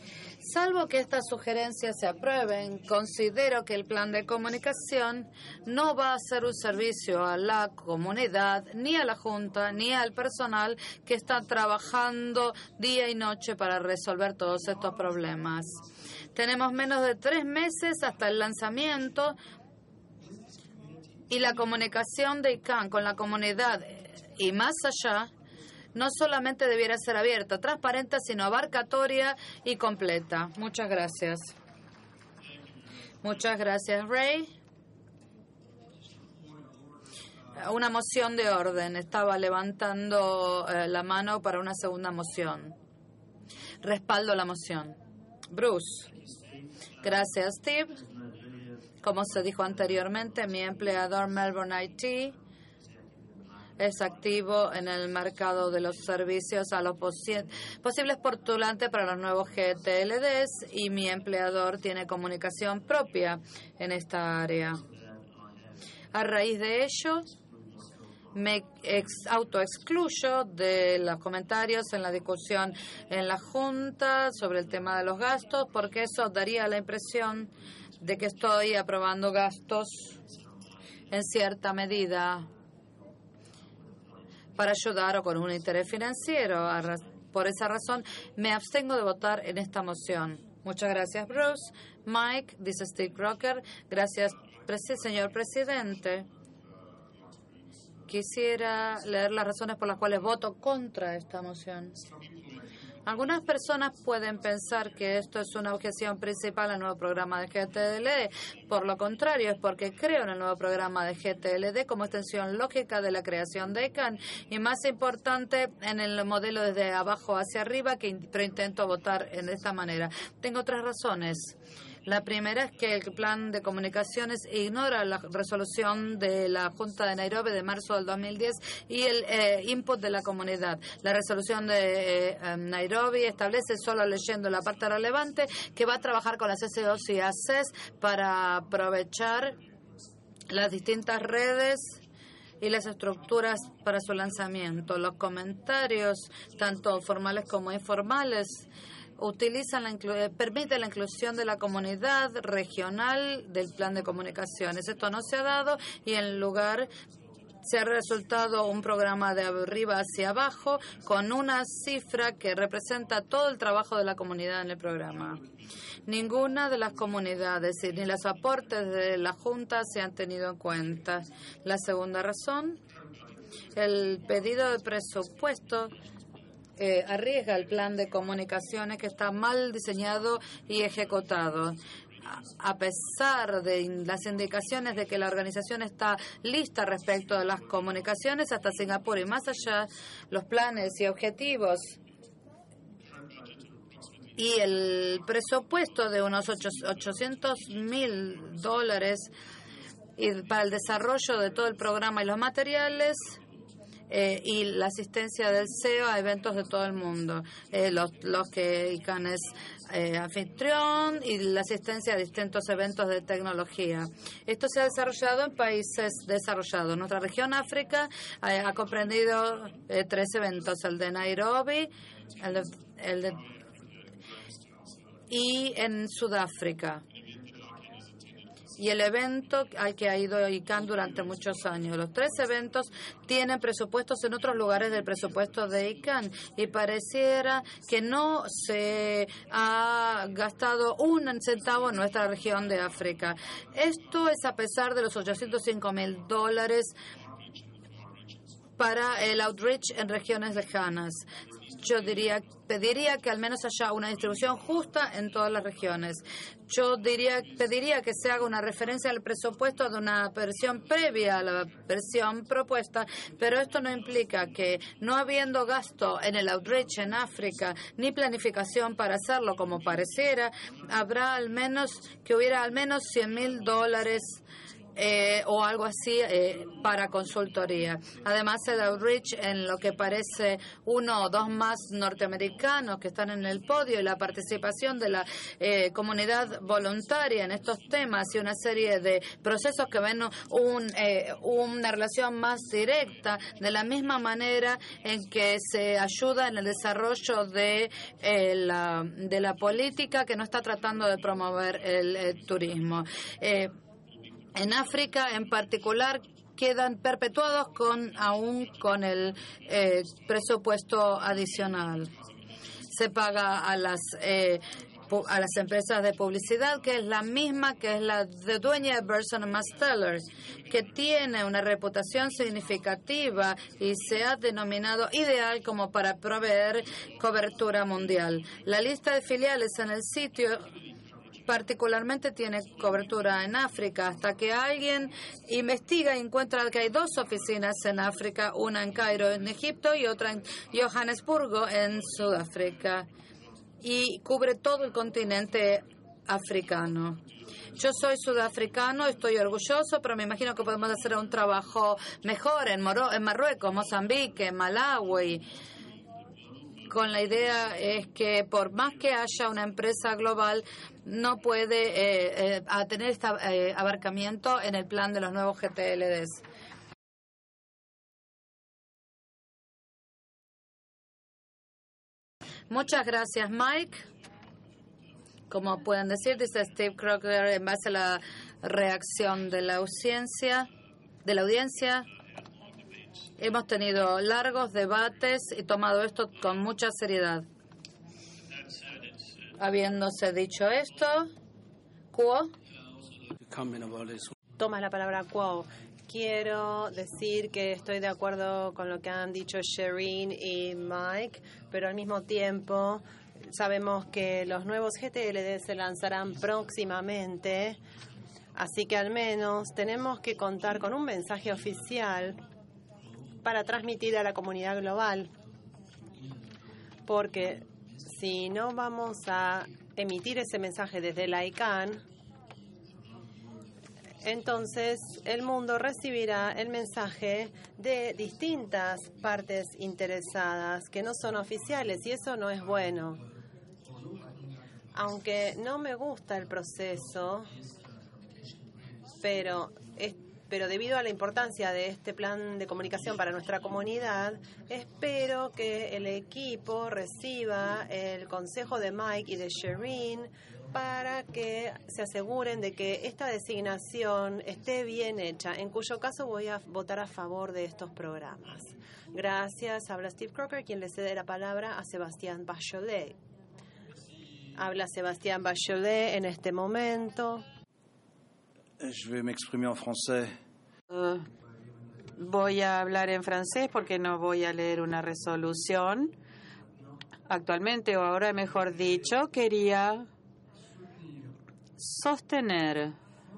Salvo que estas sugerencias se aprueben, considero que el plan de comunicación no va a ser un servicio a la comunidad, ni a la Junta, ni al personal que está trabajando día y noche para resolver todos estos problemas. Tenemos menos de tres meses hasta el lanzamiento y la comunicación de I C A N con la comunidad y más allá no solamente debiera ser abierta, transparente, sino abarcatoria y completa. Muchas gracias. Muchas gracias, Ray. Una moción de orden. Estaba levantando eh, la mano para una segunda moción. Respaldo la moción. Bruce. Gracias, Steve. Como se dijo anteriormente, mi empleador Melbourne I T es activo en el mercado de los servicios a los posi posibles postulantes para los nuevos G T L Ds y mi empleador tiene comunicación propia en esta área. A raíz de ello, me ex autoexcluyo de los comentarios en la discusión en la Junta sobre el tema de los gastos, porque eso daría la impresión de que estoy aprobando gastos en cierta medida para ayudar o con un interés financiero. Por esa razón, me abstengo de votar en esta moción. Muchas gracias, Bruce. Mike, dice Steve Crocker. Gracias, señor presidente. Quisiera leer las razones por las cuales voto contra esta moción. Algunas personas pueden pensar que esto es una objeción principal al nuevo programa de G T L D. Por lo contrario, es porque creo en el nuevo programa de G T L D como extensión lógica de la creación de I C A N y más importante en el modelo desde abajo hacia arriba, que pero intento votar en esta manera. Tengo tres razones. La primera es que el plan de comunicaciones ignora la resolución de la Junta de Nairobi de marzo del dos mil diez y el eh, input de la comunidad. La resolución de eh, Nairobi establece, solo leyendo la parte relevante, que va a trabajar con las S E Os y A C E S para aprovechar las distintas redes y las estructuras para su lanzamiento. Los comentarios, tanto formales como informales, utilizan la permite la inclusión de la comunidad regional del plan de comunicaciones. Esto no se ha dado y en lugar se ha resultado un programa de arriba hacia abajo con una cifra que representa todo el trabajo de la comunidad en el programa. Ninguna de las comunidades ni los aportes de la Junta se han tenido en cuenta. La segunda razón, el pedido de presupuesto Eh, arriesga el plan de comunicaciones que está mal diseñado y ejecutado. A pesar de las indicaciones de que la organización está lista respecto de las comunicaciones hasta Singapur y más allá, los planes y objetivos y el presupuesto de unos ochocientos mil dólares y para el desarrollo de todo el programa y los materiales, Eh, y la asistencia del C E O a eventos de todo el mundo, eh, los, los que I C A N es eh, anfitrión y la asistencia a distintos eventos de tecnología. Esto se ha desarrollado en países desarrollados. Nuestra región África eh, ha comprendido eh, tres eventos, el de Nairobi, el de, el de, y en Sudáfrica. Y el evento al que ha ido I C A N durante muchos años. Los tres eventos tienen presupuestos en otros lugares del presupuesto de I C A N y pareciera que no se ha gastado un centavo en nuestra región de África. Esto es a pesar de los ochocientos cinco mil dólares para el outreach en regiones lejanas. Yo diría, pediría que al menos haya una distribución justa en todas las regiones. Yo diría, pediría que se haga una referencia al presupuesto de una versión previa a la versión propuesta, pero esto no implica que, no habiendo gasto en el outreach en África ni planificación para hacerlo como pareciera, habrá al menos que hubiera al menos cien mil dólares Eh, o algo así eh, para consultoría. Además, el outreach en lo que parece uno o dos más norteamericanos que están en el podio y la participación de la eh, comunidad voluntaria en estos temas y una serie de procesos que ven un, eh, una relación más directa, de la misma manera en que se ayuda en el desarrollo de, eh, la, de la política que no está tratando de promover el, el turismo. Eh, En África, en particular, quedan perpetuados con aún con el eh, presupuesto adicional. Se paga a las eh, a las empresas de publicidad, que es la misma que es la de dueña de Burson and Marsteller, que tiene una reputación significativa y se ha denominado ideal como para proveer cobertura mundial. La lista de filiales en el sitio particularmente tiene cobertura en África, hasta que alguien investiga y encuentra que hay dos oficinas en África, una en Cairo, en Egipto, y otra en Johannesburgo, en Sudáfrica, y cubre todo el continente africano. Yo soy sudafricano, estoy orgulloso, pero me imagino que podemos hacer un trabajo mejor en, Moro en Marruecos, Mozambique, Malawi. Con la idea es que por más que haya una empresa global, no puede eh, eh, tener este eh, abarcamiento en el plan de los nuevos G T L Ds. Muchas gracias, Mike. Como pueden decir, dice Steve Crocker, en base a la reacción de la audiencia, de la audiencia, hemos tenido largos debates y tomado esto con mucha seriedad. Habiéndose dicho esto, Kuo. Toma la palabra Kuo. Quiero decir que estoy de acuerdo con lo que han dicho Shireen y Mike, pero al mismo tiempo sabemos que los nuevos G T L D se lanzarán próximamente, así que al menos tenemos que contar con un mensaje oficial para transmitir a la comunidad global, porque si no vamos a emitir ese mensaje desde la I C A N, entonces el mundo recibirá el mensaje de distintas partes interesadas que no son oficiales, y eso no es bueno. Aunque no me gusta el proceso, pero es Pero debido a la importancia de este plan de comunicación para nuestra comunidad, espero que el equipo reciba el consejo de Mike y de Shireen para que se aseguren de que esta designación esté bien hecha, en cuyo caso voy a votar a favor de estos programas. Gracias. Habla Steve Crocker, quien le cede la palabra a Sebastián Bachelet. Habla Sebastián Bachelet en este momento. Je vais m'exprimer en français. Uh, voy a hablar en francés porque no voy a leer una resolución. Actualmente, o ahora mejor dicho, quería sostener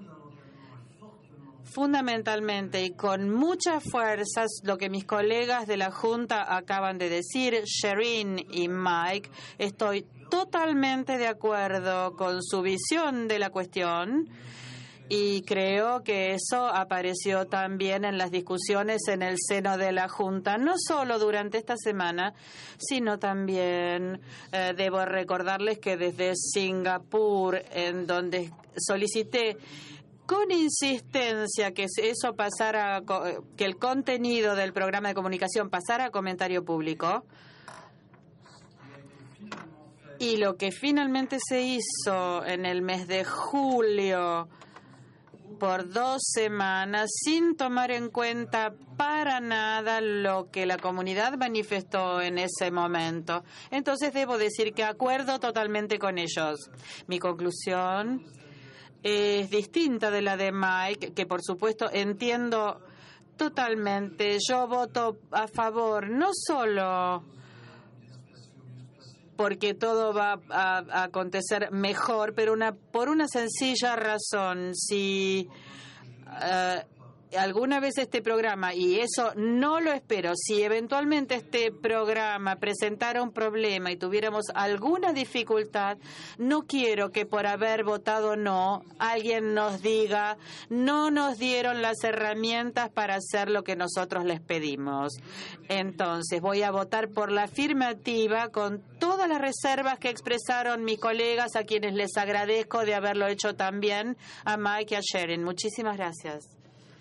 fundamentalmente y con muchas fuerzas lo que mis colegas de la Junta acaban de decir, Shireen y Mike. Estoy totalmente de acuerdo con su visión de la cuestión. Y creo que eso apareció también en las discusiones en el seno de la Junta, no solo durante esta semana, sino también eh, debo recordarles que desde Singapur, en donde solicité con insistencia que eso pasara, que el contenido del programa de comunicación pasara a comentario público, y lo que finalmente se hizo en el mes de julio por dos semanas sin tomar en cuenta para nada lo que la comunidad manifestó en ese momento. Entonces debo decir que acuerdo totalmente con ellos. Mi conclusión es distinta de la de Mike, que por supuesto entiendo totalmente. Yo voto a favor no solo porque todo va a, a acontecer mejor, pero una por una sencilla razón. Si uh, alguna vez este programa, y eso no lo espero, si eventualmente este programa presentara un problema y tuviéramos alguna dificultad, no quiero que por haber votado no, alguien nos diga, no nos dieron las herramientas para hacer lo que nosotros les pedimos. Entonces, voy a votar por la afirmativa con todas las reservas que expresaron mis colegas, a quienes les agradezco de haberlo hecho también, a Mike y a Sharon. Muchísimas gracias.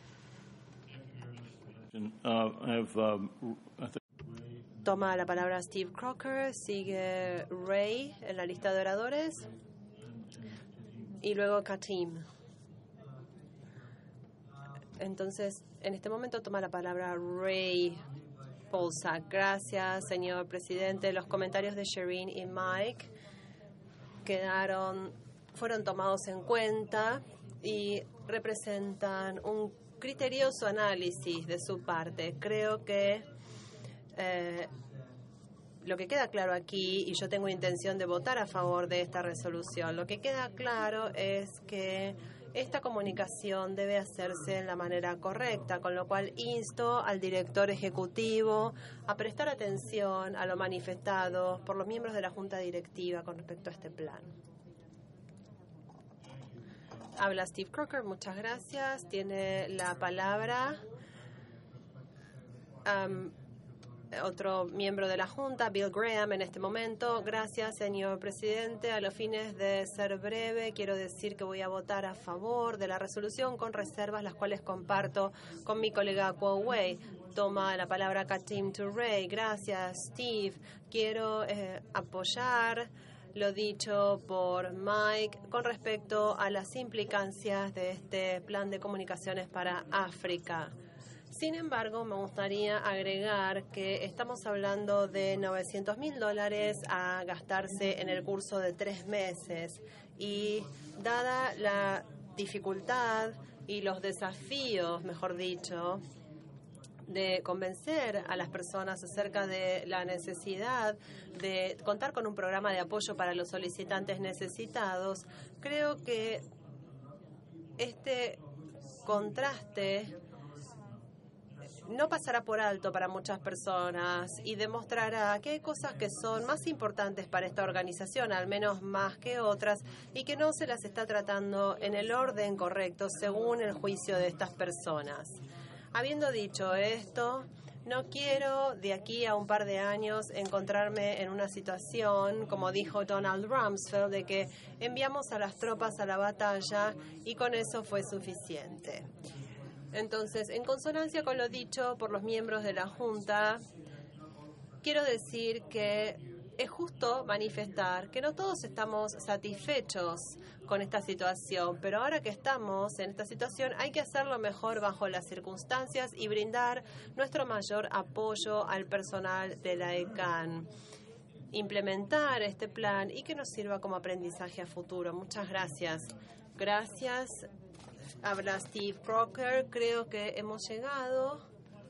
Uh, I have, um, I think Toma la palabra Steve Crocker, sigue Ray en la lista de oradores y luego Katim. Entonces, en este momento toma la palabra Ray Polsak. Gracias, señor presidente. Los comentarios de Shireen y Mike quedaron, fueron tomados en cuenta y representan un criterioso análisis de su parte. Creo que eh, lo que queda claro aquí, y yo tengo intención de votar a favor de esta resolución, lo que queda claro es que esta comunicación debe hacerse en la manera correcta, con lo cual insto al director ejecutivo a prestar atención a lo manifestado por los miembros de la Junta Directiva con respecto a este plan. Habla Steve Crocker, muchas gracias. Tiene la palabra um, otro miembro de la Junta, Bill Graham, en este momento. Gracias, señor presidente. A los fines de ser breve, quiero decir que voy a votar a favor de la resolución con reservas, las cuales comparto con mi colega Kuo Wei. Toma la palabra Katim Turey. Gracias, Steve. Quiero eh, apoyar lo dicho por Mike con respecto a las implicancias de este plan de comunicaciones para África. Sin embargo, me gustaría agregar que estamos hablando de novecientos mil dólares a gastarse en el curso de tres meses y dada la dificultad y los desafíos, mejor dicho, de convencer a las personas acerca de la necesidad de contar con un programa de apoyo para los solicitantes necesitados, creo que este contraste no pasará por alto para muchas personas y demostrará que hay cosas que son más importantes para esta organización, al menos más que otras, y que no se las está tratando en el orden correcto según el juicio de estas personas. Habiendo dicho esto, no quiero de aquí a un par de años encontrarme en una situación, como dijo Donald Rumsfeld, de que enviamos a las tropas a la batalla y con eso fue suficiente. Entonces, en consonancia con lo dicho por los miembros de la Junta, quiero decir que es justo manifestar que no todos estamos satisfechos con esta situación, pero ahora que estamos en esta situación hay que hacerlo mejor bajo las circunstancias y brindar nuestro mayor apoyo al personal de la E C A N. Implementar este plan y que nos sirva como aprendizaje a futuro. Muchas gracias. Gracias. Habla Steve Crocker. Creo que hemos llegado.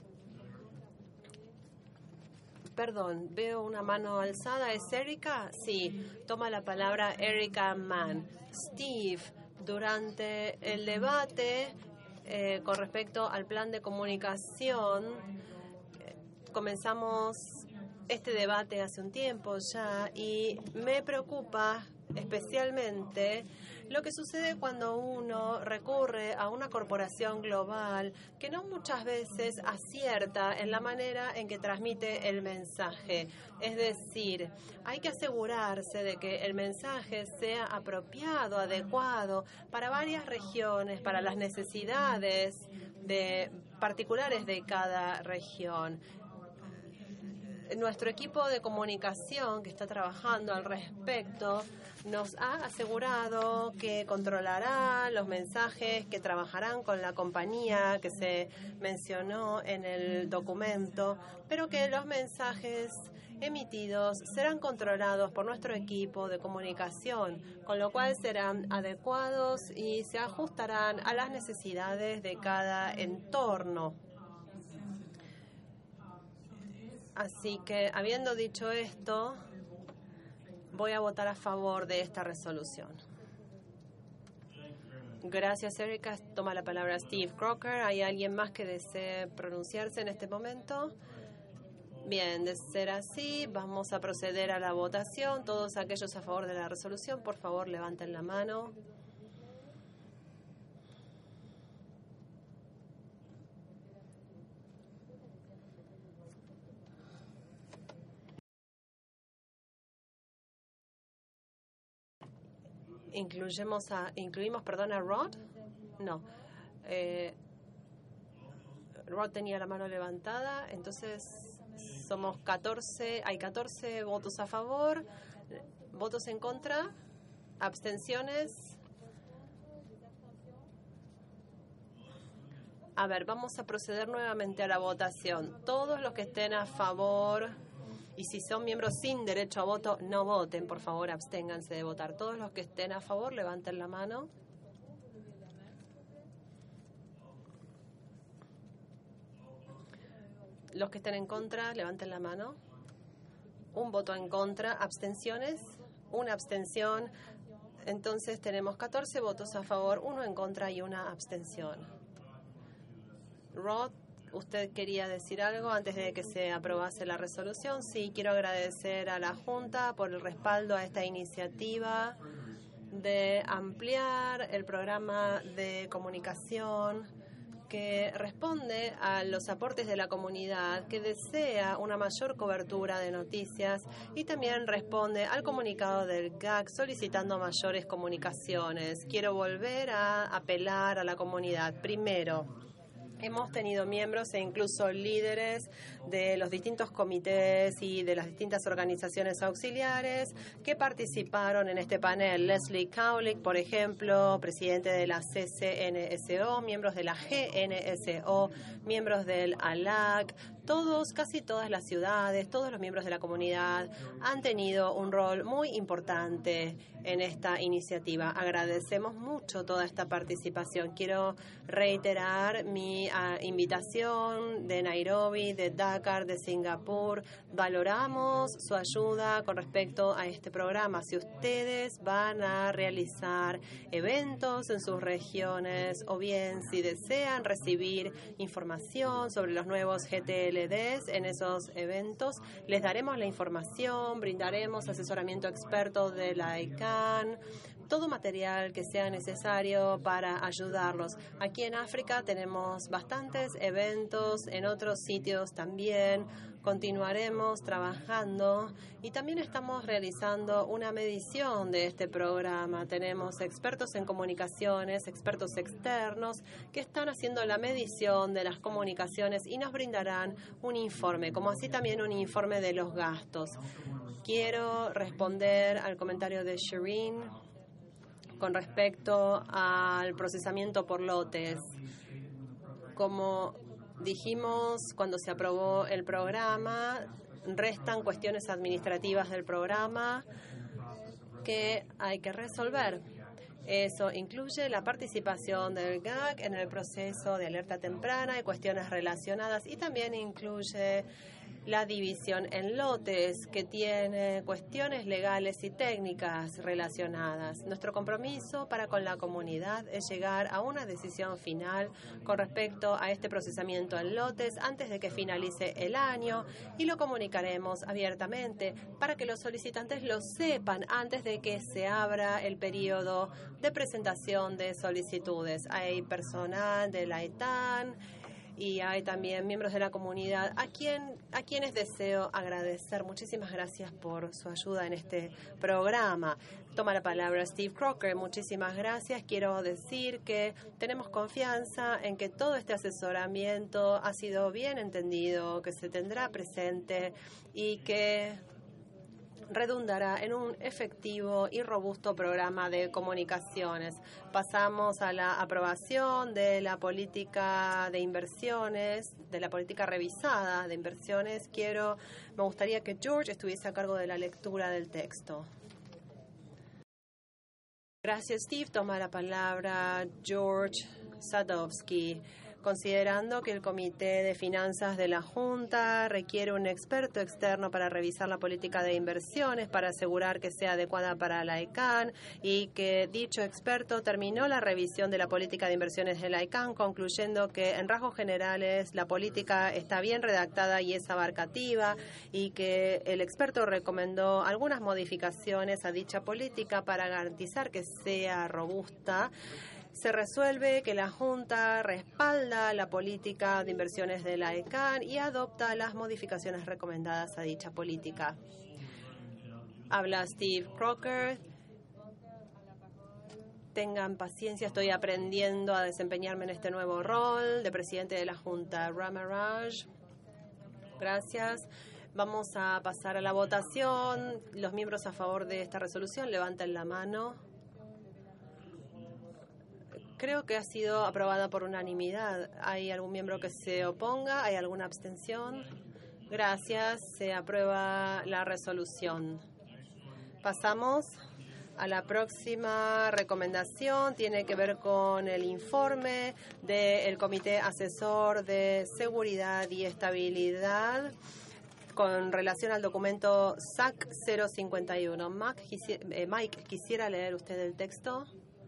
Perdón, veo una mano alzada. ¿Es Erika? Sí. Toma la palabra Erika Mann. Steve, durante el debate eh, con respecto al plan de comunicación, eh, comenzamos este debate hace un tiempo ya y me preocupa especialmente lo que sucede cuando uno recurre a una corporación global que no muchas veces acierta en la manera en que transmite el mensaje. Es decir, hay que asegurarse de que el mensaje sea apropiado, adecuado para varias regiones, para las necesidades de particulares de cada región. Nuestro equipo de comunicación que está trabajando al respecto nos ha asegurado que controlará los mensajes, que trabajarán con la compañía que se mencionó en el documento, pero que los mensajes emitidos serán controlados por nuestro equipo de comunicación, con lo cual serán adecuados y se ajustarán a las necesidades de cada entorno. Así que, habiendo dicho esto, voy a votar a favor de esta resolución. Gracias, Erika. Toma la palabra Steve Crocker. ¿Hay alguien más que desee pronunciarse en este momento? Bien, de ser así, vamos a proceder a la votación. Todos aquellos a favor de la resolución, por favor, levanten la mano. Incluyemos a, incluimos, perdón, a Rod. No. Eh, Rod tenía la mano levantada, entonces somos catorce, hay catorce votos a favor, votos en contra, abstenciones. A ver, vamos a proceder nuevamente a la votación. Todos los que estén a favor, y si son miembros sin derecho a voto, no voten, por favor, absténganse de votar. Todos los que estén a favor, levanten la mano. Los que estén en contra, levanten la mano. Un voto en contra, abstenciones, una abstención. Entonces tenemos catorce votos a favor, uno en contra y una abstención. Rod, ¿usted quería decir algo antes de que se aprobase la resolución? Sí, quiero agradecer a la Junta por el respaldo a esta iniciativa de ampliar el programa de comunicación que responde a los aportes de la comunidad, que desea una mayor cobertura de noticias y también responde al comunicado del G A C solicitando mayores comunicaciones. Quiero volver a apelar a la comunidad. Primero, hemos tenido miembros e incluso líderes de los distintos comités y de las distintas organizaciones auxiliares que participaron en este panel. Leslie Kaulik, por ejemplo, presidente de la C C N S O, miembros de la G N S O, miembros del A L A C, todos, casi todas las ciudades, todos los miembros de la comunidad han tenido un rol muy importante en esta iniciativa. Agradecemos mucho toda esta participación. Quiero reiterar mi uh, invitación de Nairobi, de Dakar, de Singapur. Valoramos su ayuda con respecto a este programa. Si ustedes van a realizar eventos en sus regiones o bien si desean recibir información sobre los nuevos G T L Ds en esos eventos, les daremos la información, brindaremos asesoramiento experto de la I C A N, todo material que sea necesario para ayudarlos. Aquí en África tenemos bastantes eventos, en otros sitios también. Continuaremos trabajando y también estamos realizando una medición de este programa. Tenemos expertos en comunicaciones, expertos externos que están haciendo la medición de las comunicaciones y nos brindarán un informe, como así también un informe de los gastos. Quiero responder al comentario de Shireen con respecto al procesamiento por lotes. Como dijimos cuando se aprobó el programa, restan cuestiones administrativas del programa que hay que resolver. Eso incluye la participación del G A C en el proceso de alerta temprana y cuestiones relacionadas, y también incluye la división en lotes, que tiene cuestiones legales y técnicas relacionadas. Nuestro compromiso para con la comunidad es llegar a una decisión final con respecto a este procesamiento en lotes antes de que finalice el año, y lo comunicaremos abiertamente para que los solicitantes lo sepan antes de que se abra el periodo de presentación de solicitudes. Hay personal de la I T A N y hay también miembros de la comunidad a, quien, a quienes deseo agradecer. Muchísimas gracias por su ayuda en este programa. Toma la palabra Steve Crocker. Muchísimas gracias. Quiero decir que tenemos confianza en que todo este asesoramiento ha sido bien entendido, que se tendrá presente y que redundará en un efectivo y robusto programa de comunicaciones. Pasamos a la aprobación de la política de inversiones, de la política revisada de inversiones. Quiero, me gustaría que George estuviese a cargo de la lectura del texto. Gracias, Steve. Toma la palabra George Sadowski. considerando que el Comité de Finanzas de la Junta requiere un experto externo para revisar la política de inversiones, para asegurar que sea adecuada para la I C A N, y que dicho experto terminó la revisión de la política de inversiones de la I C A N, concluyendo que en rasgos generales la política está bien redactada y es abarcativa, y que el experto recomendó algunas modificaciones a dicha política para garantizar que sea robusta. Se resuelve que la Junta respalda la política de inversiones de la I C A N y adopta las modificaciones recomendadas a dicha política. Habla Steve Crocker. Tengan paciencia, estoy aprendiendo a desempeñarme en este nuevo rol de presidente de la Junta. Ramaraj. Gracias. Vamos a pasar a la votación. Los miembros a favor de esta resolución, levanten la mano. Creo que ha sido aprobada por unanimidad. ¿Hay algún miembro que se oponga? ¿Hay alguna abstención? Gracias. Se aprueba la resolución. Pasamos a la próxima recomendación. Tiene que ver con el informe del Comité Asesor de Seguridad y Estabilidad con relación al documento S A C cero cincuenta y uno. Mike, quisi- eh, Mike, ¿quisiera leer usted el texto?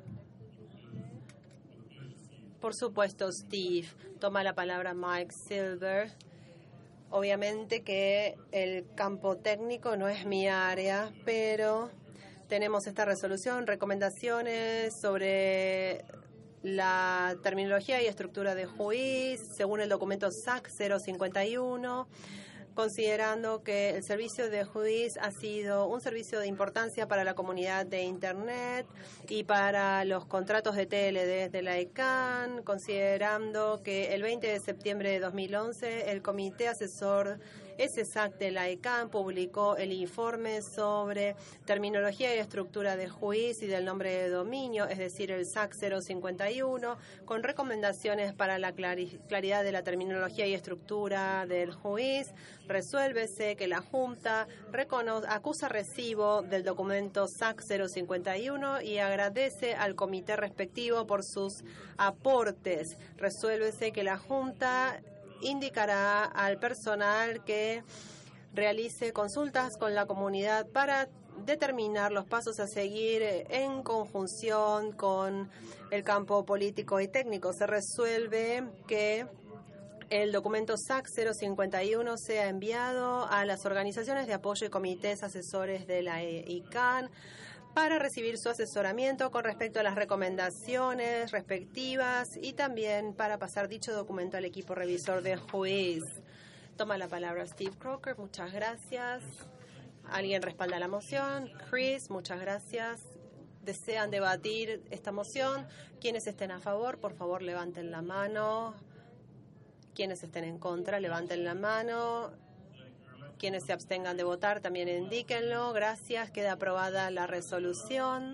Por supuesto, Steve. Toma la palabra Mike Silver. Obviamente que el campo técnico no es mi área, pero tenemos esta resolución, recomendaciones sobre la terminología y estructura de juiz, según el documento S A C cero cincuenta y uno. Considerando que el servicio de juiz ha sido un servicio de importancia para la comunidad de Internet y para los contratos de T L D de la I C A N, considerando que el veinte de septiembre de dos mil once el Comité Asesor S S A C de la I C A N publicó el informe sobre terminología y estructura de juiz y del nombre de dominio, es decir, el S A C cero cincuenta y uno, con recomendaciones para la clari- claridad de la terminología y estructura del juiz. Resuélvese que la Junta recono- acusa recibo del documento S A C cero cincuenta y uno y agradece al comité respectivo por sus aportes. Resuélvese que la Junta indicará al personal que realice consultas con la comunidad para determinar los pasos a seguir en conjunción con el campo político y técnico. Se resuelve que el documento S A C cero cincuenta y uno sea enviado a las organizaciones de apoyo y comités asesores de la I C A N para recibir su asesoramiento con respecto a las recomendaciones respectivas y también para pasar dicho documento al equipo revisor de juiz. Toma la palabra Steve Crocker. Muchas gracias. ¿Alguien respalda la moción? Chris, muchas gracias. ¿Desean debatir esta moción? Quienes estén a favor, por favor, levanten la mano. Quienes estén en contra, levanten la mano. Quienes se abstengan de votar, también indíquenlo. Gracias. Queda aprobada la resolución.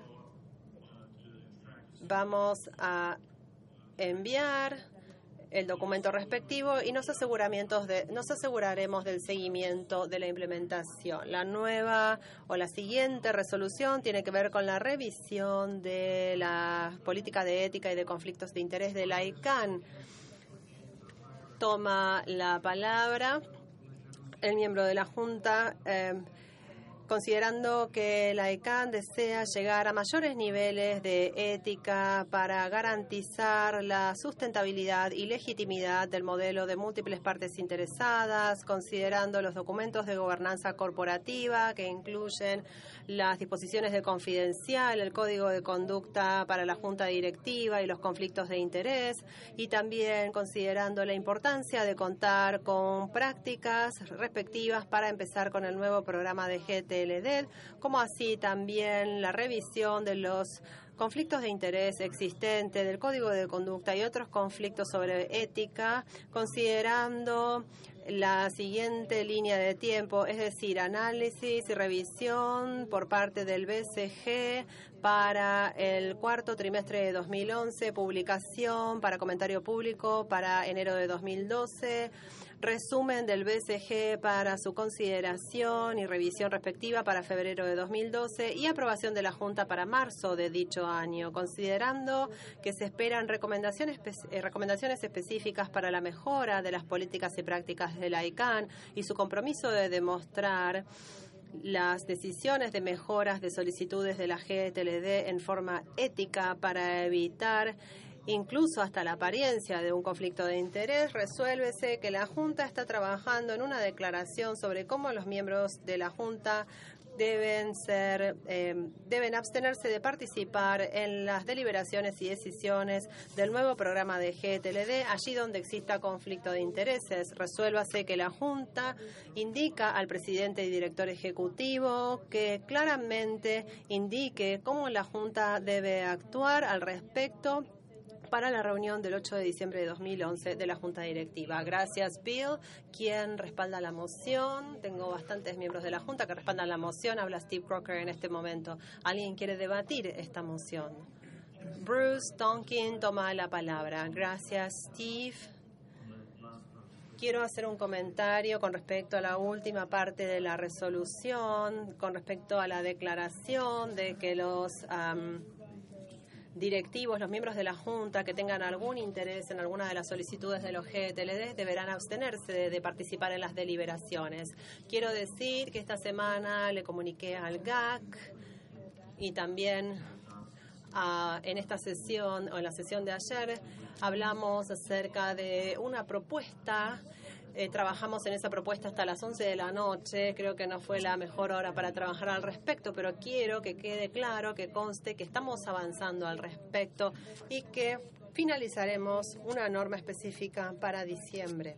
Vamos a enviar el documento respectivo y nos, aseguramientos de, nos aseguraremos del seguimiento de la implementación. La nueva o la siguiente resolución tiene que ver con la revisión de la política de ética y de conflictos de interés de la I C A N. Toma la palabra el miembro de la Junta, eh, considerando que la I C A N desea llegar a mayores niveles de ética para garantizar la sustentabilidad y legitimidad del modelo de múltiples partes interesadas, considerando los documentos de gobernanza corporativa que incluyen las disposiciones de confidencial, el código de conducta para la Junta Directiva y los conflictos de interés, y también considerando la importancia de contar con prácticas respectivas para empezar con el nuevo programa de G T L D, como así también la revisión de los conflictos de interés existentes, del código de conducta y otros conflictos sobre ética, considerando la siguiente línea de tiempo, es decir, análisis y revisión por parte del B C G para el cuarto trimestre de dos mil once, publicación para comentario público para enero de dos mil doce, resumen del B C G para su consideración y revisión respectiva para febrero de dos mil doce y aprobación de la Junta para marzo de dicho año, considerando que se esperan recomendaciones, eh, recomendaciones específicas para la mejora de las políticas y prácticas de la I C A N y su compromiso de demostrar las decisiones de mejoras de solicitudes de la G T L D en forma ética para evitar incluso hasta la apariencia de un conflicto de interés. Resuélvese que la Junta está trabajando en una declaración sobre cómo los miembros de la Junta deben ser eh, deben abstenerse de participar en las deliberaciones y decisiones del nuevo programa de G T L D allí donde exista conflicto de intereses. Resuélvase que la Junta indica al presidente y director ejecutivo que claramente indique cómo la Junta debe actuar al respecto para la reunión del ocho de diciembre de dos mil once de la Junta Directiva. Gracias, Bill. ¿Quién respalda la moción? Tengo bastantes miembros de la Junta que respaldan la moción. Habla Steve Crocker en este momento. ¿Alguien quiere debatir esta moción? Bruce Tonkin toma la palabra. Gracias, Steve. Quiero hacer un comentario con respecto a la última parte de la resolución, con respecto a la declaración de que los Um, directivos, los miembros de la Junta que tengan algún interés en alguna de las solicitudes de los G T L D deberán abstenerse de, de participar en las deliberaciones. Quiero decir que esta semana le comuniqué al G A C y también uh, en esta sesión o en la sesión de ayer hablamos acerca de una propuesta. Eh, trabajamos en esa propuesta hasta las once de la noche. Creo que no fue la mejor hora para trabajar al respecto, pero quiero que quede claro, que conste que estamos avanzando al respecto y que finalizaremos una norma específica para diciembre.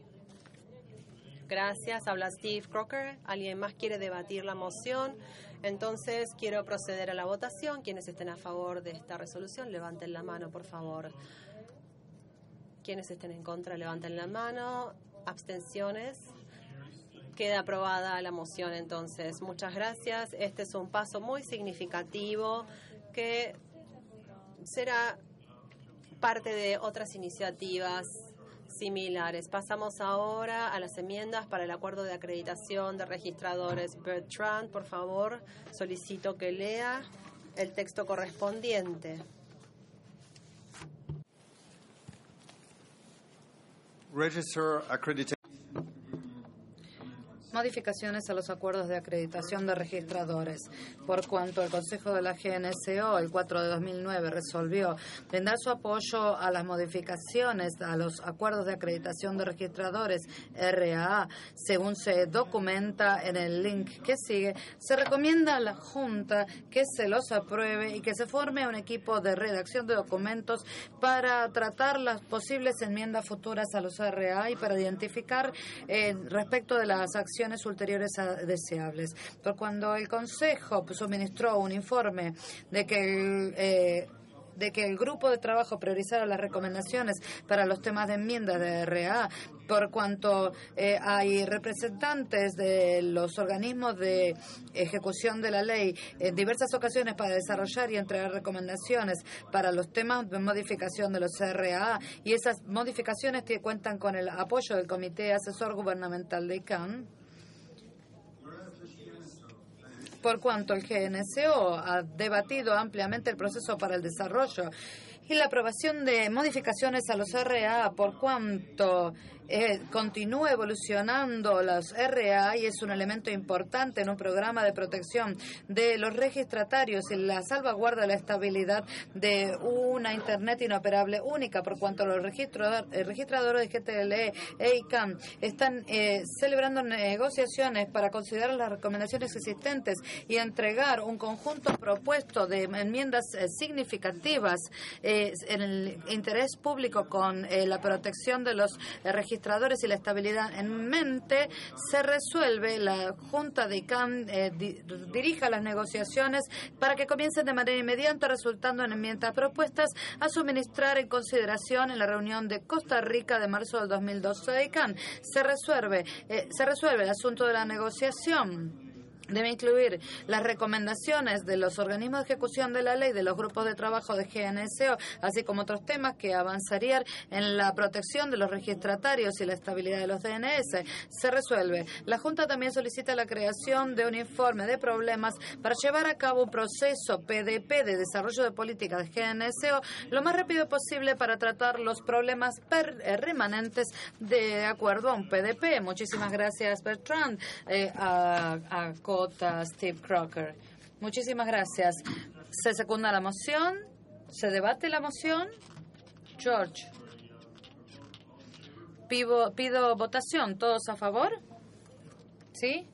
Gracias. Habla Steve Crocker. ¿Alguien más quiere debatir la moción? Entonces quiero proceder a la votación. Quienes estén a favor de esta resolución, levanten la mano, por favor. Quienes estén en contra, levanten la mano. Abstenciones. Queda aprobada la moción entonces. Muchas gracias. Este es un paso muy significativo que será parte de otras iniciativas similares. Pasamos ahora a las enmiendas para el acuerdo de acreditación de registradores. Bertrand, por favor, solicito que lea el texto correspondiente. Register accreditation. Modificaciones a los acuerdos de acreditación de registradores. Por cuanto el Consejo de la G N S O el cuatro de dos mil nueve resolvió brindar su apoyo a las modificaciones a los acuerdos de acreditación de registradores R A A, según se documenta en el link que sigue, se recomienda a la Junta que se los apruebe y que se forme un equipo de redacción de documentos para tratar las posibles enmiendas futuras a los R A A y para identificar eh, respecto de las acciones ulteriores a deseables. Por cuando el Consejo suministró un informe de que el eh, de que el grupo de trabajo priorizara las recomendaciones para los temas de enmiendas de R A A, por cuanto eh, hay representantes de los organismos de ejecución de la ley en diversas ocasiones para desarrollar y entregar recomendaciones para los temas de modificación de los R A A, y esas modificaciones que cuentan con el apoyo del Comité Asesor Gubernamental de I C A N. Por cuanto el G N S O ha debatido ampliamente el proceso para el desarrollo y la aprobación de modificaciones a los R A A, por cuanto eh, continúa evolucionando los R A A y es un elemento importante en un programa de protección de los registratarios y la salvaguarda de la estabilidad de una Internet inoperable única, por cuanto los registrador, eh, registradores de G T L E e I C A N están eh, celebrando negociaciones para considerar las recomendaciones existentes y entregar un conjunto propuesto de enmiendas eh, significativas eh, en el interés público con eh, la protección de los eh, registradores registradores y la estabilidad en mente, se resuelve, la Junta de I C A N eh, di, dirija las negociaciones para que comiencen de manera inmediata, resultando en enmiendas propuestas a suministrar en consideración en la reunión de Costa Rica de marzo del dos mil doce de I C A N. Se resuelve, eh, se resuelve el asunto de la negociación. Debe incluir las recomendaciones de los organismos de ejecución de la ley, de los grupos de trabajo de G N S O, así como otros temas que avanzarían en la protección de los registratarios y la estabilidad de los D N S. Se resuelve. La Junta también solicita la creación de un informe de problemas para llevar a cabo un proceso P D P de desarrollo de políticas de G N S O lo más rápido posible para tratar los problemas per, eh, remanentes de acuerdo a un P D P. Muchísimas gracias, Bertrand. Eh, a, a Steve Crocker. Muchísimas gracias. ¿Se secunda la moción? ¿Se debate la moción? George. Pido, pido votación. ¿Todos a favor? ¿Sí?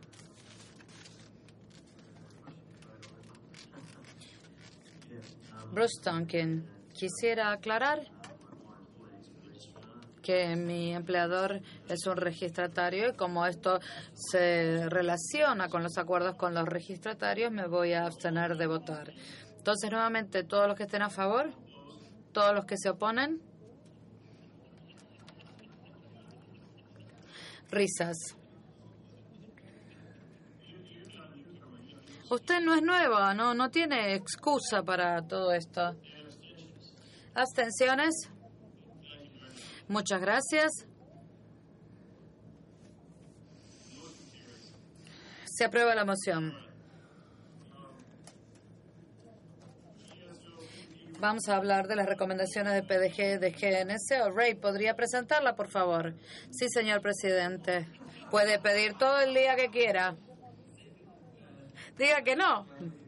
Bruce Duncan. Quisiera aclarar que mi empleador es un registratario y como esto se relaciona con los acuerdos con los registratarios, me voy a abstener de votar. Entonces, nuevamente, todos los que estén a favor, todos los que se oponen. Risas. Usted no es nueva, no, no tiene excusa para todo esto. ¿Abstenciones? Muchas gracias. Se aprueba la moción. Vamos a hablar de las recomendaciones de P D G de G N S O. Ray, ¿podría presentarla, por favor? Sí, señor presidente. Puede pedir todo el día que quiera. Diga que no.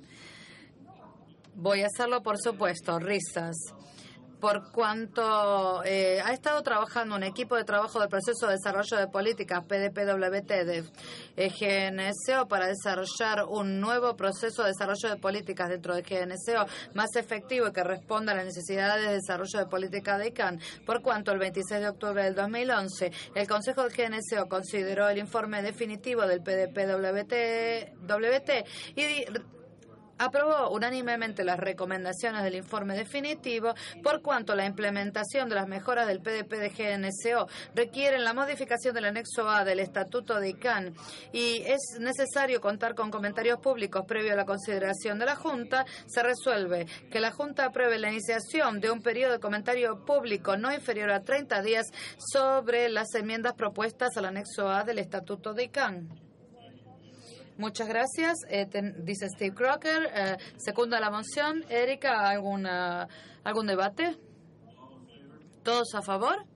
Voy a hacerlo, por supuesto. Risas. Por cuanto eh, ha estado trabajando un equipo de trabajo del proceso de desarrollo de políticas P D P W T de eh, G N S O para desarrollar un nuevo proceso de desarrollo de políticas dentro de G N S O más efectivo y que responda a las necesidades de desarrollo de política de I C A N. Por cuanto el veintiséis de octubre del dos mil once el Consejo de G N S O consideró el informe definitivo del P D P W T y aprobó unánimemente las recomendaciones del informe definitivo, por cuanto la implementación de las mejoras del P D P de G N S O requieren la modificación del anexo A del Estatuto de I C A N y es necesario contar con comentarios públicos previo a la consideración de la Junta. Se resuelve que la Junta apruebe la iniciación de un periodo de comentario público no inferior a treinta días sobre las enmiendas propuestas al anexo A del Estatuto de I C A N. Muchas gracias. Eh, ten, dice Steve Crocker. Eh, secunda la moción. Erika, ¿alguna, ¿algún debate? ¿Todos a favor?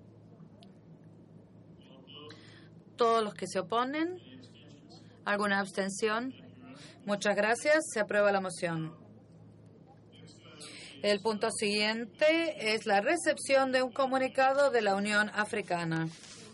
¿Todos los que se oponen? ¿Alguna abstención? Muchas gracias. Se aprueba la moción. El punto siguiente es la recepción de un comunicado de la Unión Africana.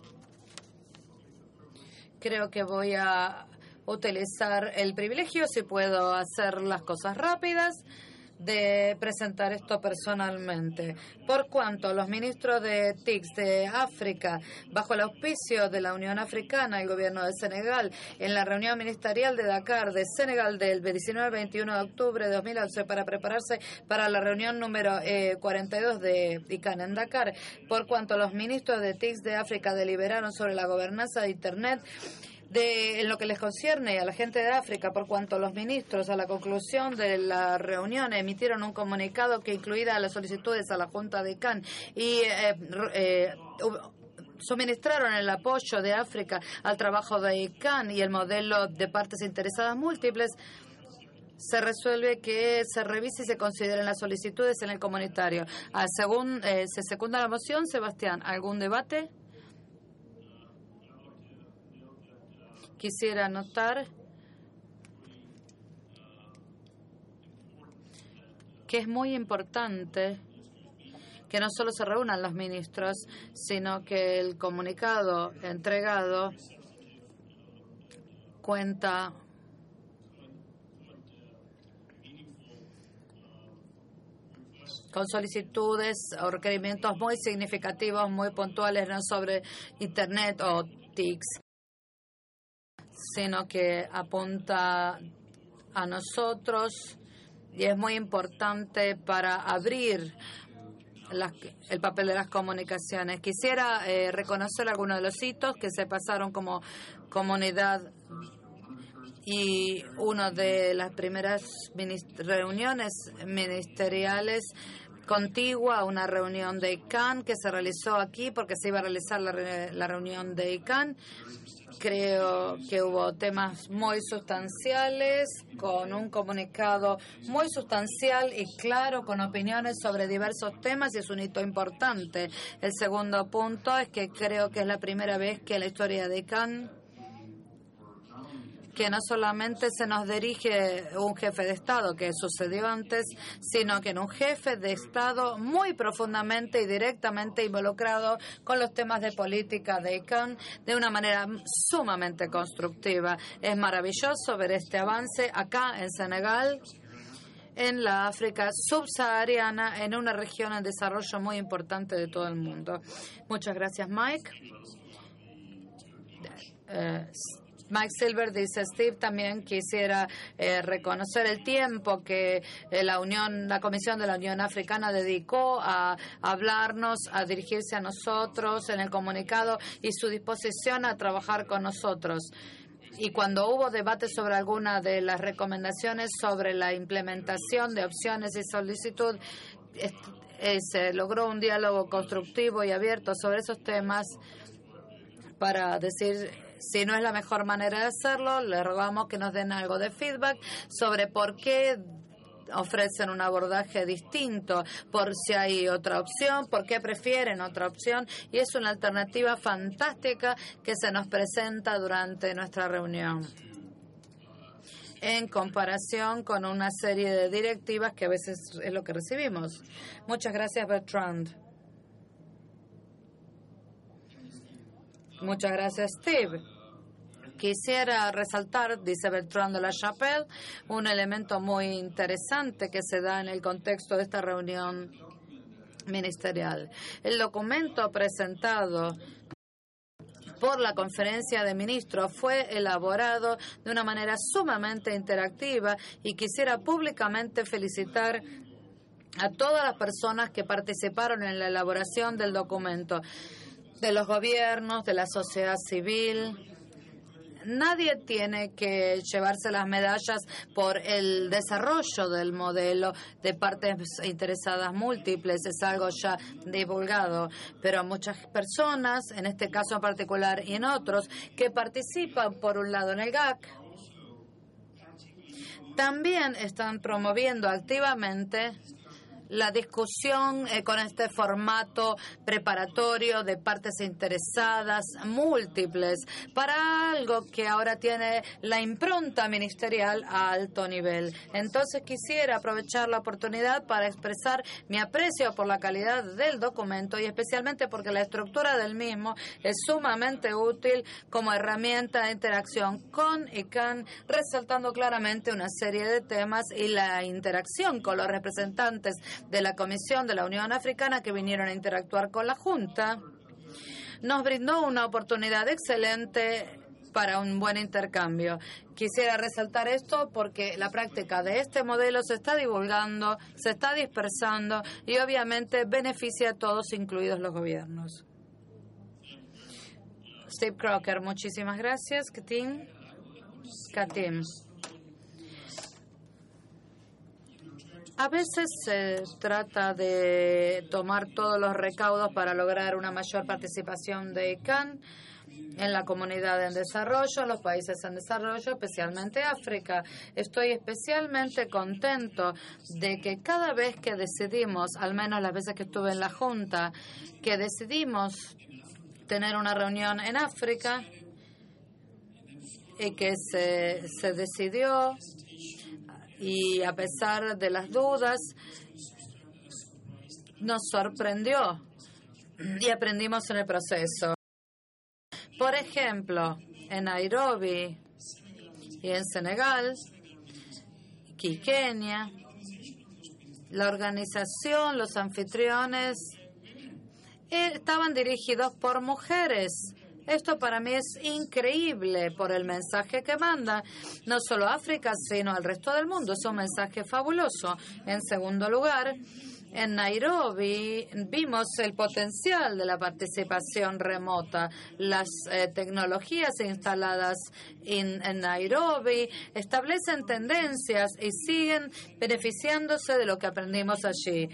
Creo que voy a utilizar el privilegio, si puedo hacer las cosas rápidas, de presentar esto personalmente. Por cuanto los ministros de T I C S de África, bajo el auspicio de la Unión Africana y el gobierno de Senegal, en la reunión ministerial de Dakar de Senegal del diecinueve al veintiuno de octubre de dos mil once para prepararse para la reunión número eh, cuarenta y dos de I C A N en Dakar, por cuanto los ministros de T I C S de África deliberaron sobre la gobernanza de Internet, De, en lo que les concierne a la gente de África, por cuanto los ministros a la conclusión de la reunión emitieron un comunicado que incluía las solicitudes a la Junta de I C A N y eh, eh, suministraron el apoyo de África al trabajo de I C A N y el modelo de partes interesadas múltiples. Se resuelve que se revise y se consideren las solicitudes en el comunitario. Ah, según eh, se secunda la moción, Sebastián, ¿algún debate? Quisiera anotar que es muy importante que no solo se reúnan los ministros, sino que el comunicado entregado cuenta con solicitudes o requerimientos muy significativos, muy puntuales, no sobre Internet o T I C, sino que apunta a nosotros y es muy importante para abrir las, el papel de las comunicaciones. Quisiera eh, reconocer algunos de los hitos que se pasaron como comunidad y una de las primeras minist- reuniones ministeriales contigua a una reunión de I C A N que se realizó aquí porque se iba a realizar la, re- la reunión de I C A N. Creo que hubo temas muy sustanciales, con un comunicado muy sustancial y claro, con opiniones sobre diversos temas, y es un hito importante. El segundo punto es que creo que es la primera vez que en la historia de I C A N que no solamente se nos dirige un jefe de Estado, que sucedió antes, sino que en un jefe de Estado muy profundamente y directamente involucrado con los temas de política de I C A N de una manera sumamente constructiva. Es maravilloso ver este avance acá en Senegal, en la África subsahariana, en una región en desarrollo muy importante de todo el mundo. Muchas gracias, Mike. Eh, Mike Silver dice, Steve, también quisiera eh, reconocer el tiempo que eh, la Unión, la Comisión de la Unión Africana dedicó a, a hablarnos, a dirigirse a nosotros en el comunicado y su disposición a trabajar con nosotros. Y cuando hubo debate sobre alguna de las recomendaciones sobre la implementación de opciones y solicitud, eh, eh, se logró un diálogo constructivo y abierto sobre esos temas para decir, si no es la mejor manera de hacerlo, le rogamos que nos den algo de feedback sobre por qué ofrecen un abordaje distinto, por si hay otra opción, por qué prefieren otra opción, y es una alternativa fantástica que se nos presenta durante nuestra reunión, en comparación con una serie de directivas que a veces es lo que recibimos. Muchas gracias, Bertrand. Muchas gracias, Steve. Quisiera resaltar, dice Bertrand de la Chapelle, un elemento muy interesante que se da en el contexto de esta reunión ministerial. El documento presentado por la conferencia de ministros fue elaborado de una manera sumamente interactiva y quisiera públicamente felicitar a todas las personas que participaron en la elaboración del documento, de los gobiernos, de la sociedad civil. Nadie tiene que llevarse las medallas por el desarrollo del modelo de partes interesadas múltiples, es algo ya divulgado, pero muchas personas, en este caso en particular y en otros, que participan por un lado en el G A C, también están promoviendo activamente la discusión eh, con este formato preparatorio de partes interesadas múltiples para algo que ahora tiene la impronta ministerial a alto nivel. Entonces quisiera aprovechar la oportunidad para expresar mi aprecio por la calidad del documento y especialmente porque la estructura del mismo es sumamente útil como herramienta de interacción con I C A N, resaltando claramente una serie de temas y la interacción con los representantes de la Comisión de la Unión Africana que vinieron a interactuar con la Junta, nos brindó una oportunidad excelente para un buen intercambio. Quisiera resaltar esto porque la práctica de este modelo se está divulgando, se está dispersando y obviamente beneficia a todos, incluidos los gobiernos. Steve Crocker, muchísimas gracias. Katim. Katim. A veces se trata de tomar todos los recaudos para lograr una mayor participación de I C A N en la comunidad en desarrollo, los países en desarrollo, especialmente África. Estoy especialmente contento de que cada vez que decidimos, al menos las veces que estuve en la Junta, que decidimos tener una reunión en África y que se, se decidió, y a pesar de las dudas, nos sorprendió y aprendimos en el proceso. Por ejemplo, en Nairobi y en Senegal y Kenia, la organización, los anfitriones, eh, estaban dirigidos por mujeres. Esto para mí es increíble por el mensaje que manda, no solo a África, sino al resto del mundo. Es un mensaje fabuloso. En segundo lugar, en Nairobi vimos el potencial de la participación remota. Las eh, tecnologías instaladas en, en Nairobi establecen tendencias y siguen beneficiándose de lo que aprendimos allí.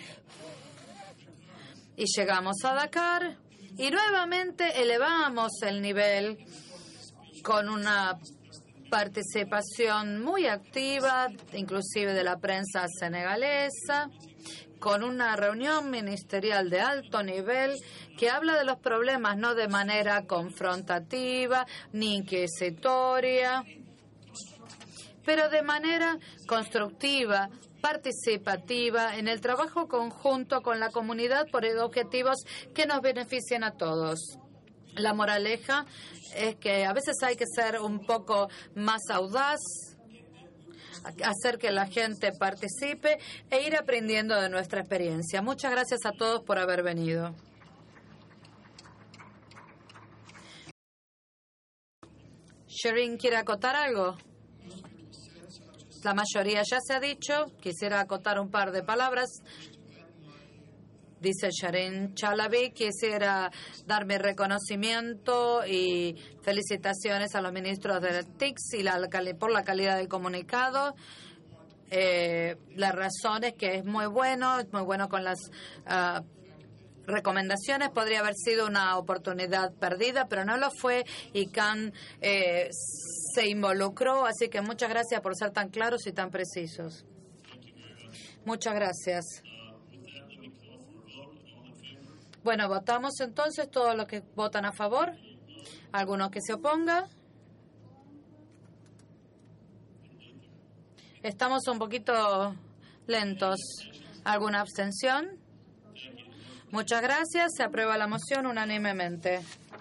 Y llegamos a Dakar y nuevamente elevamos el nivel con una participación muy activa, inclusive de la prensa senegalesa, con una reunión ministerial de alto nivel que habla de los problemas no de manera confrontativa ni inquisitoria, pero de manera constructiva, participativa, en el trabajo conjunto con la comunidad por objetivos que nos beneficien a todos. La moraleja es que a veces hay que ser un poco más audaz, hacer que la gente participe e ir aprendiendo de nuestra experiencia. Muchas gracias a todos por haber venido. Sherin, ¿quiere acotar algo? La mayoría ya se ha dicho. Quisiera acotar un par de palabras. Dice Sherin Chalabi, quisiera dar mi reconocimiento y felicitaciones a los ministros del T I C S y la, por la calidad del comunicado. Eh, la razón es que es muy bueno, es muy bueno con las uh, recomendaciones. Podría haber sido una oportunidad perdida, pero no lo fue y Khan eh, se involucró. Así que muchas gracias por ser tan claros y tan precisos. Muchas gracias. Bueno, votamos entonces todos los que votan a favor. ¿Alguno que se oponga? Estamos un poquito lentos. ¿Alguna abstención? Muchas gracias. Se aprueba la moción unánimemente.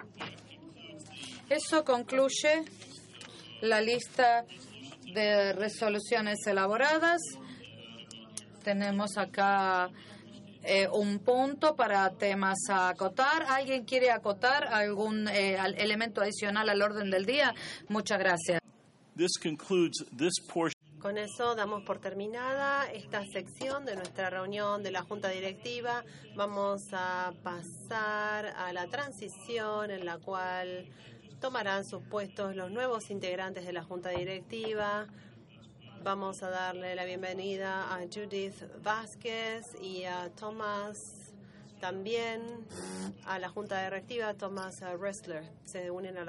Eso concluye la lista de resoluciones elaboradas. Tenemos acá Eh, un punto para temas a acotar. ¿Alguien quiere acotar algún eh, elemento adicional al orden del día? Muchas gracias. This concludes this portion. Con eso damos por terminada esta sección de nuestra reunión de la Junta Directiva. Vamos a pasar a la transición en la cual tomarán sus puestos los nuevos integrantes de la Junta Directiva. Vamos a darle la bienvenida a Judith Vázquez y a Thomas, también a la Junta Directiva, Thomas Ressler. Se unen a la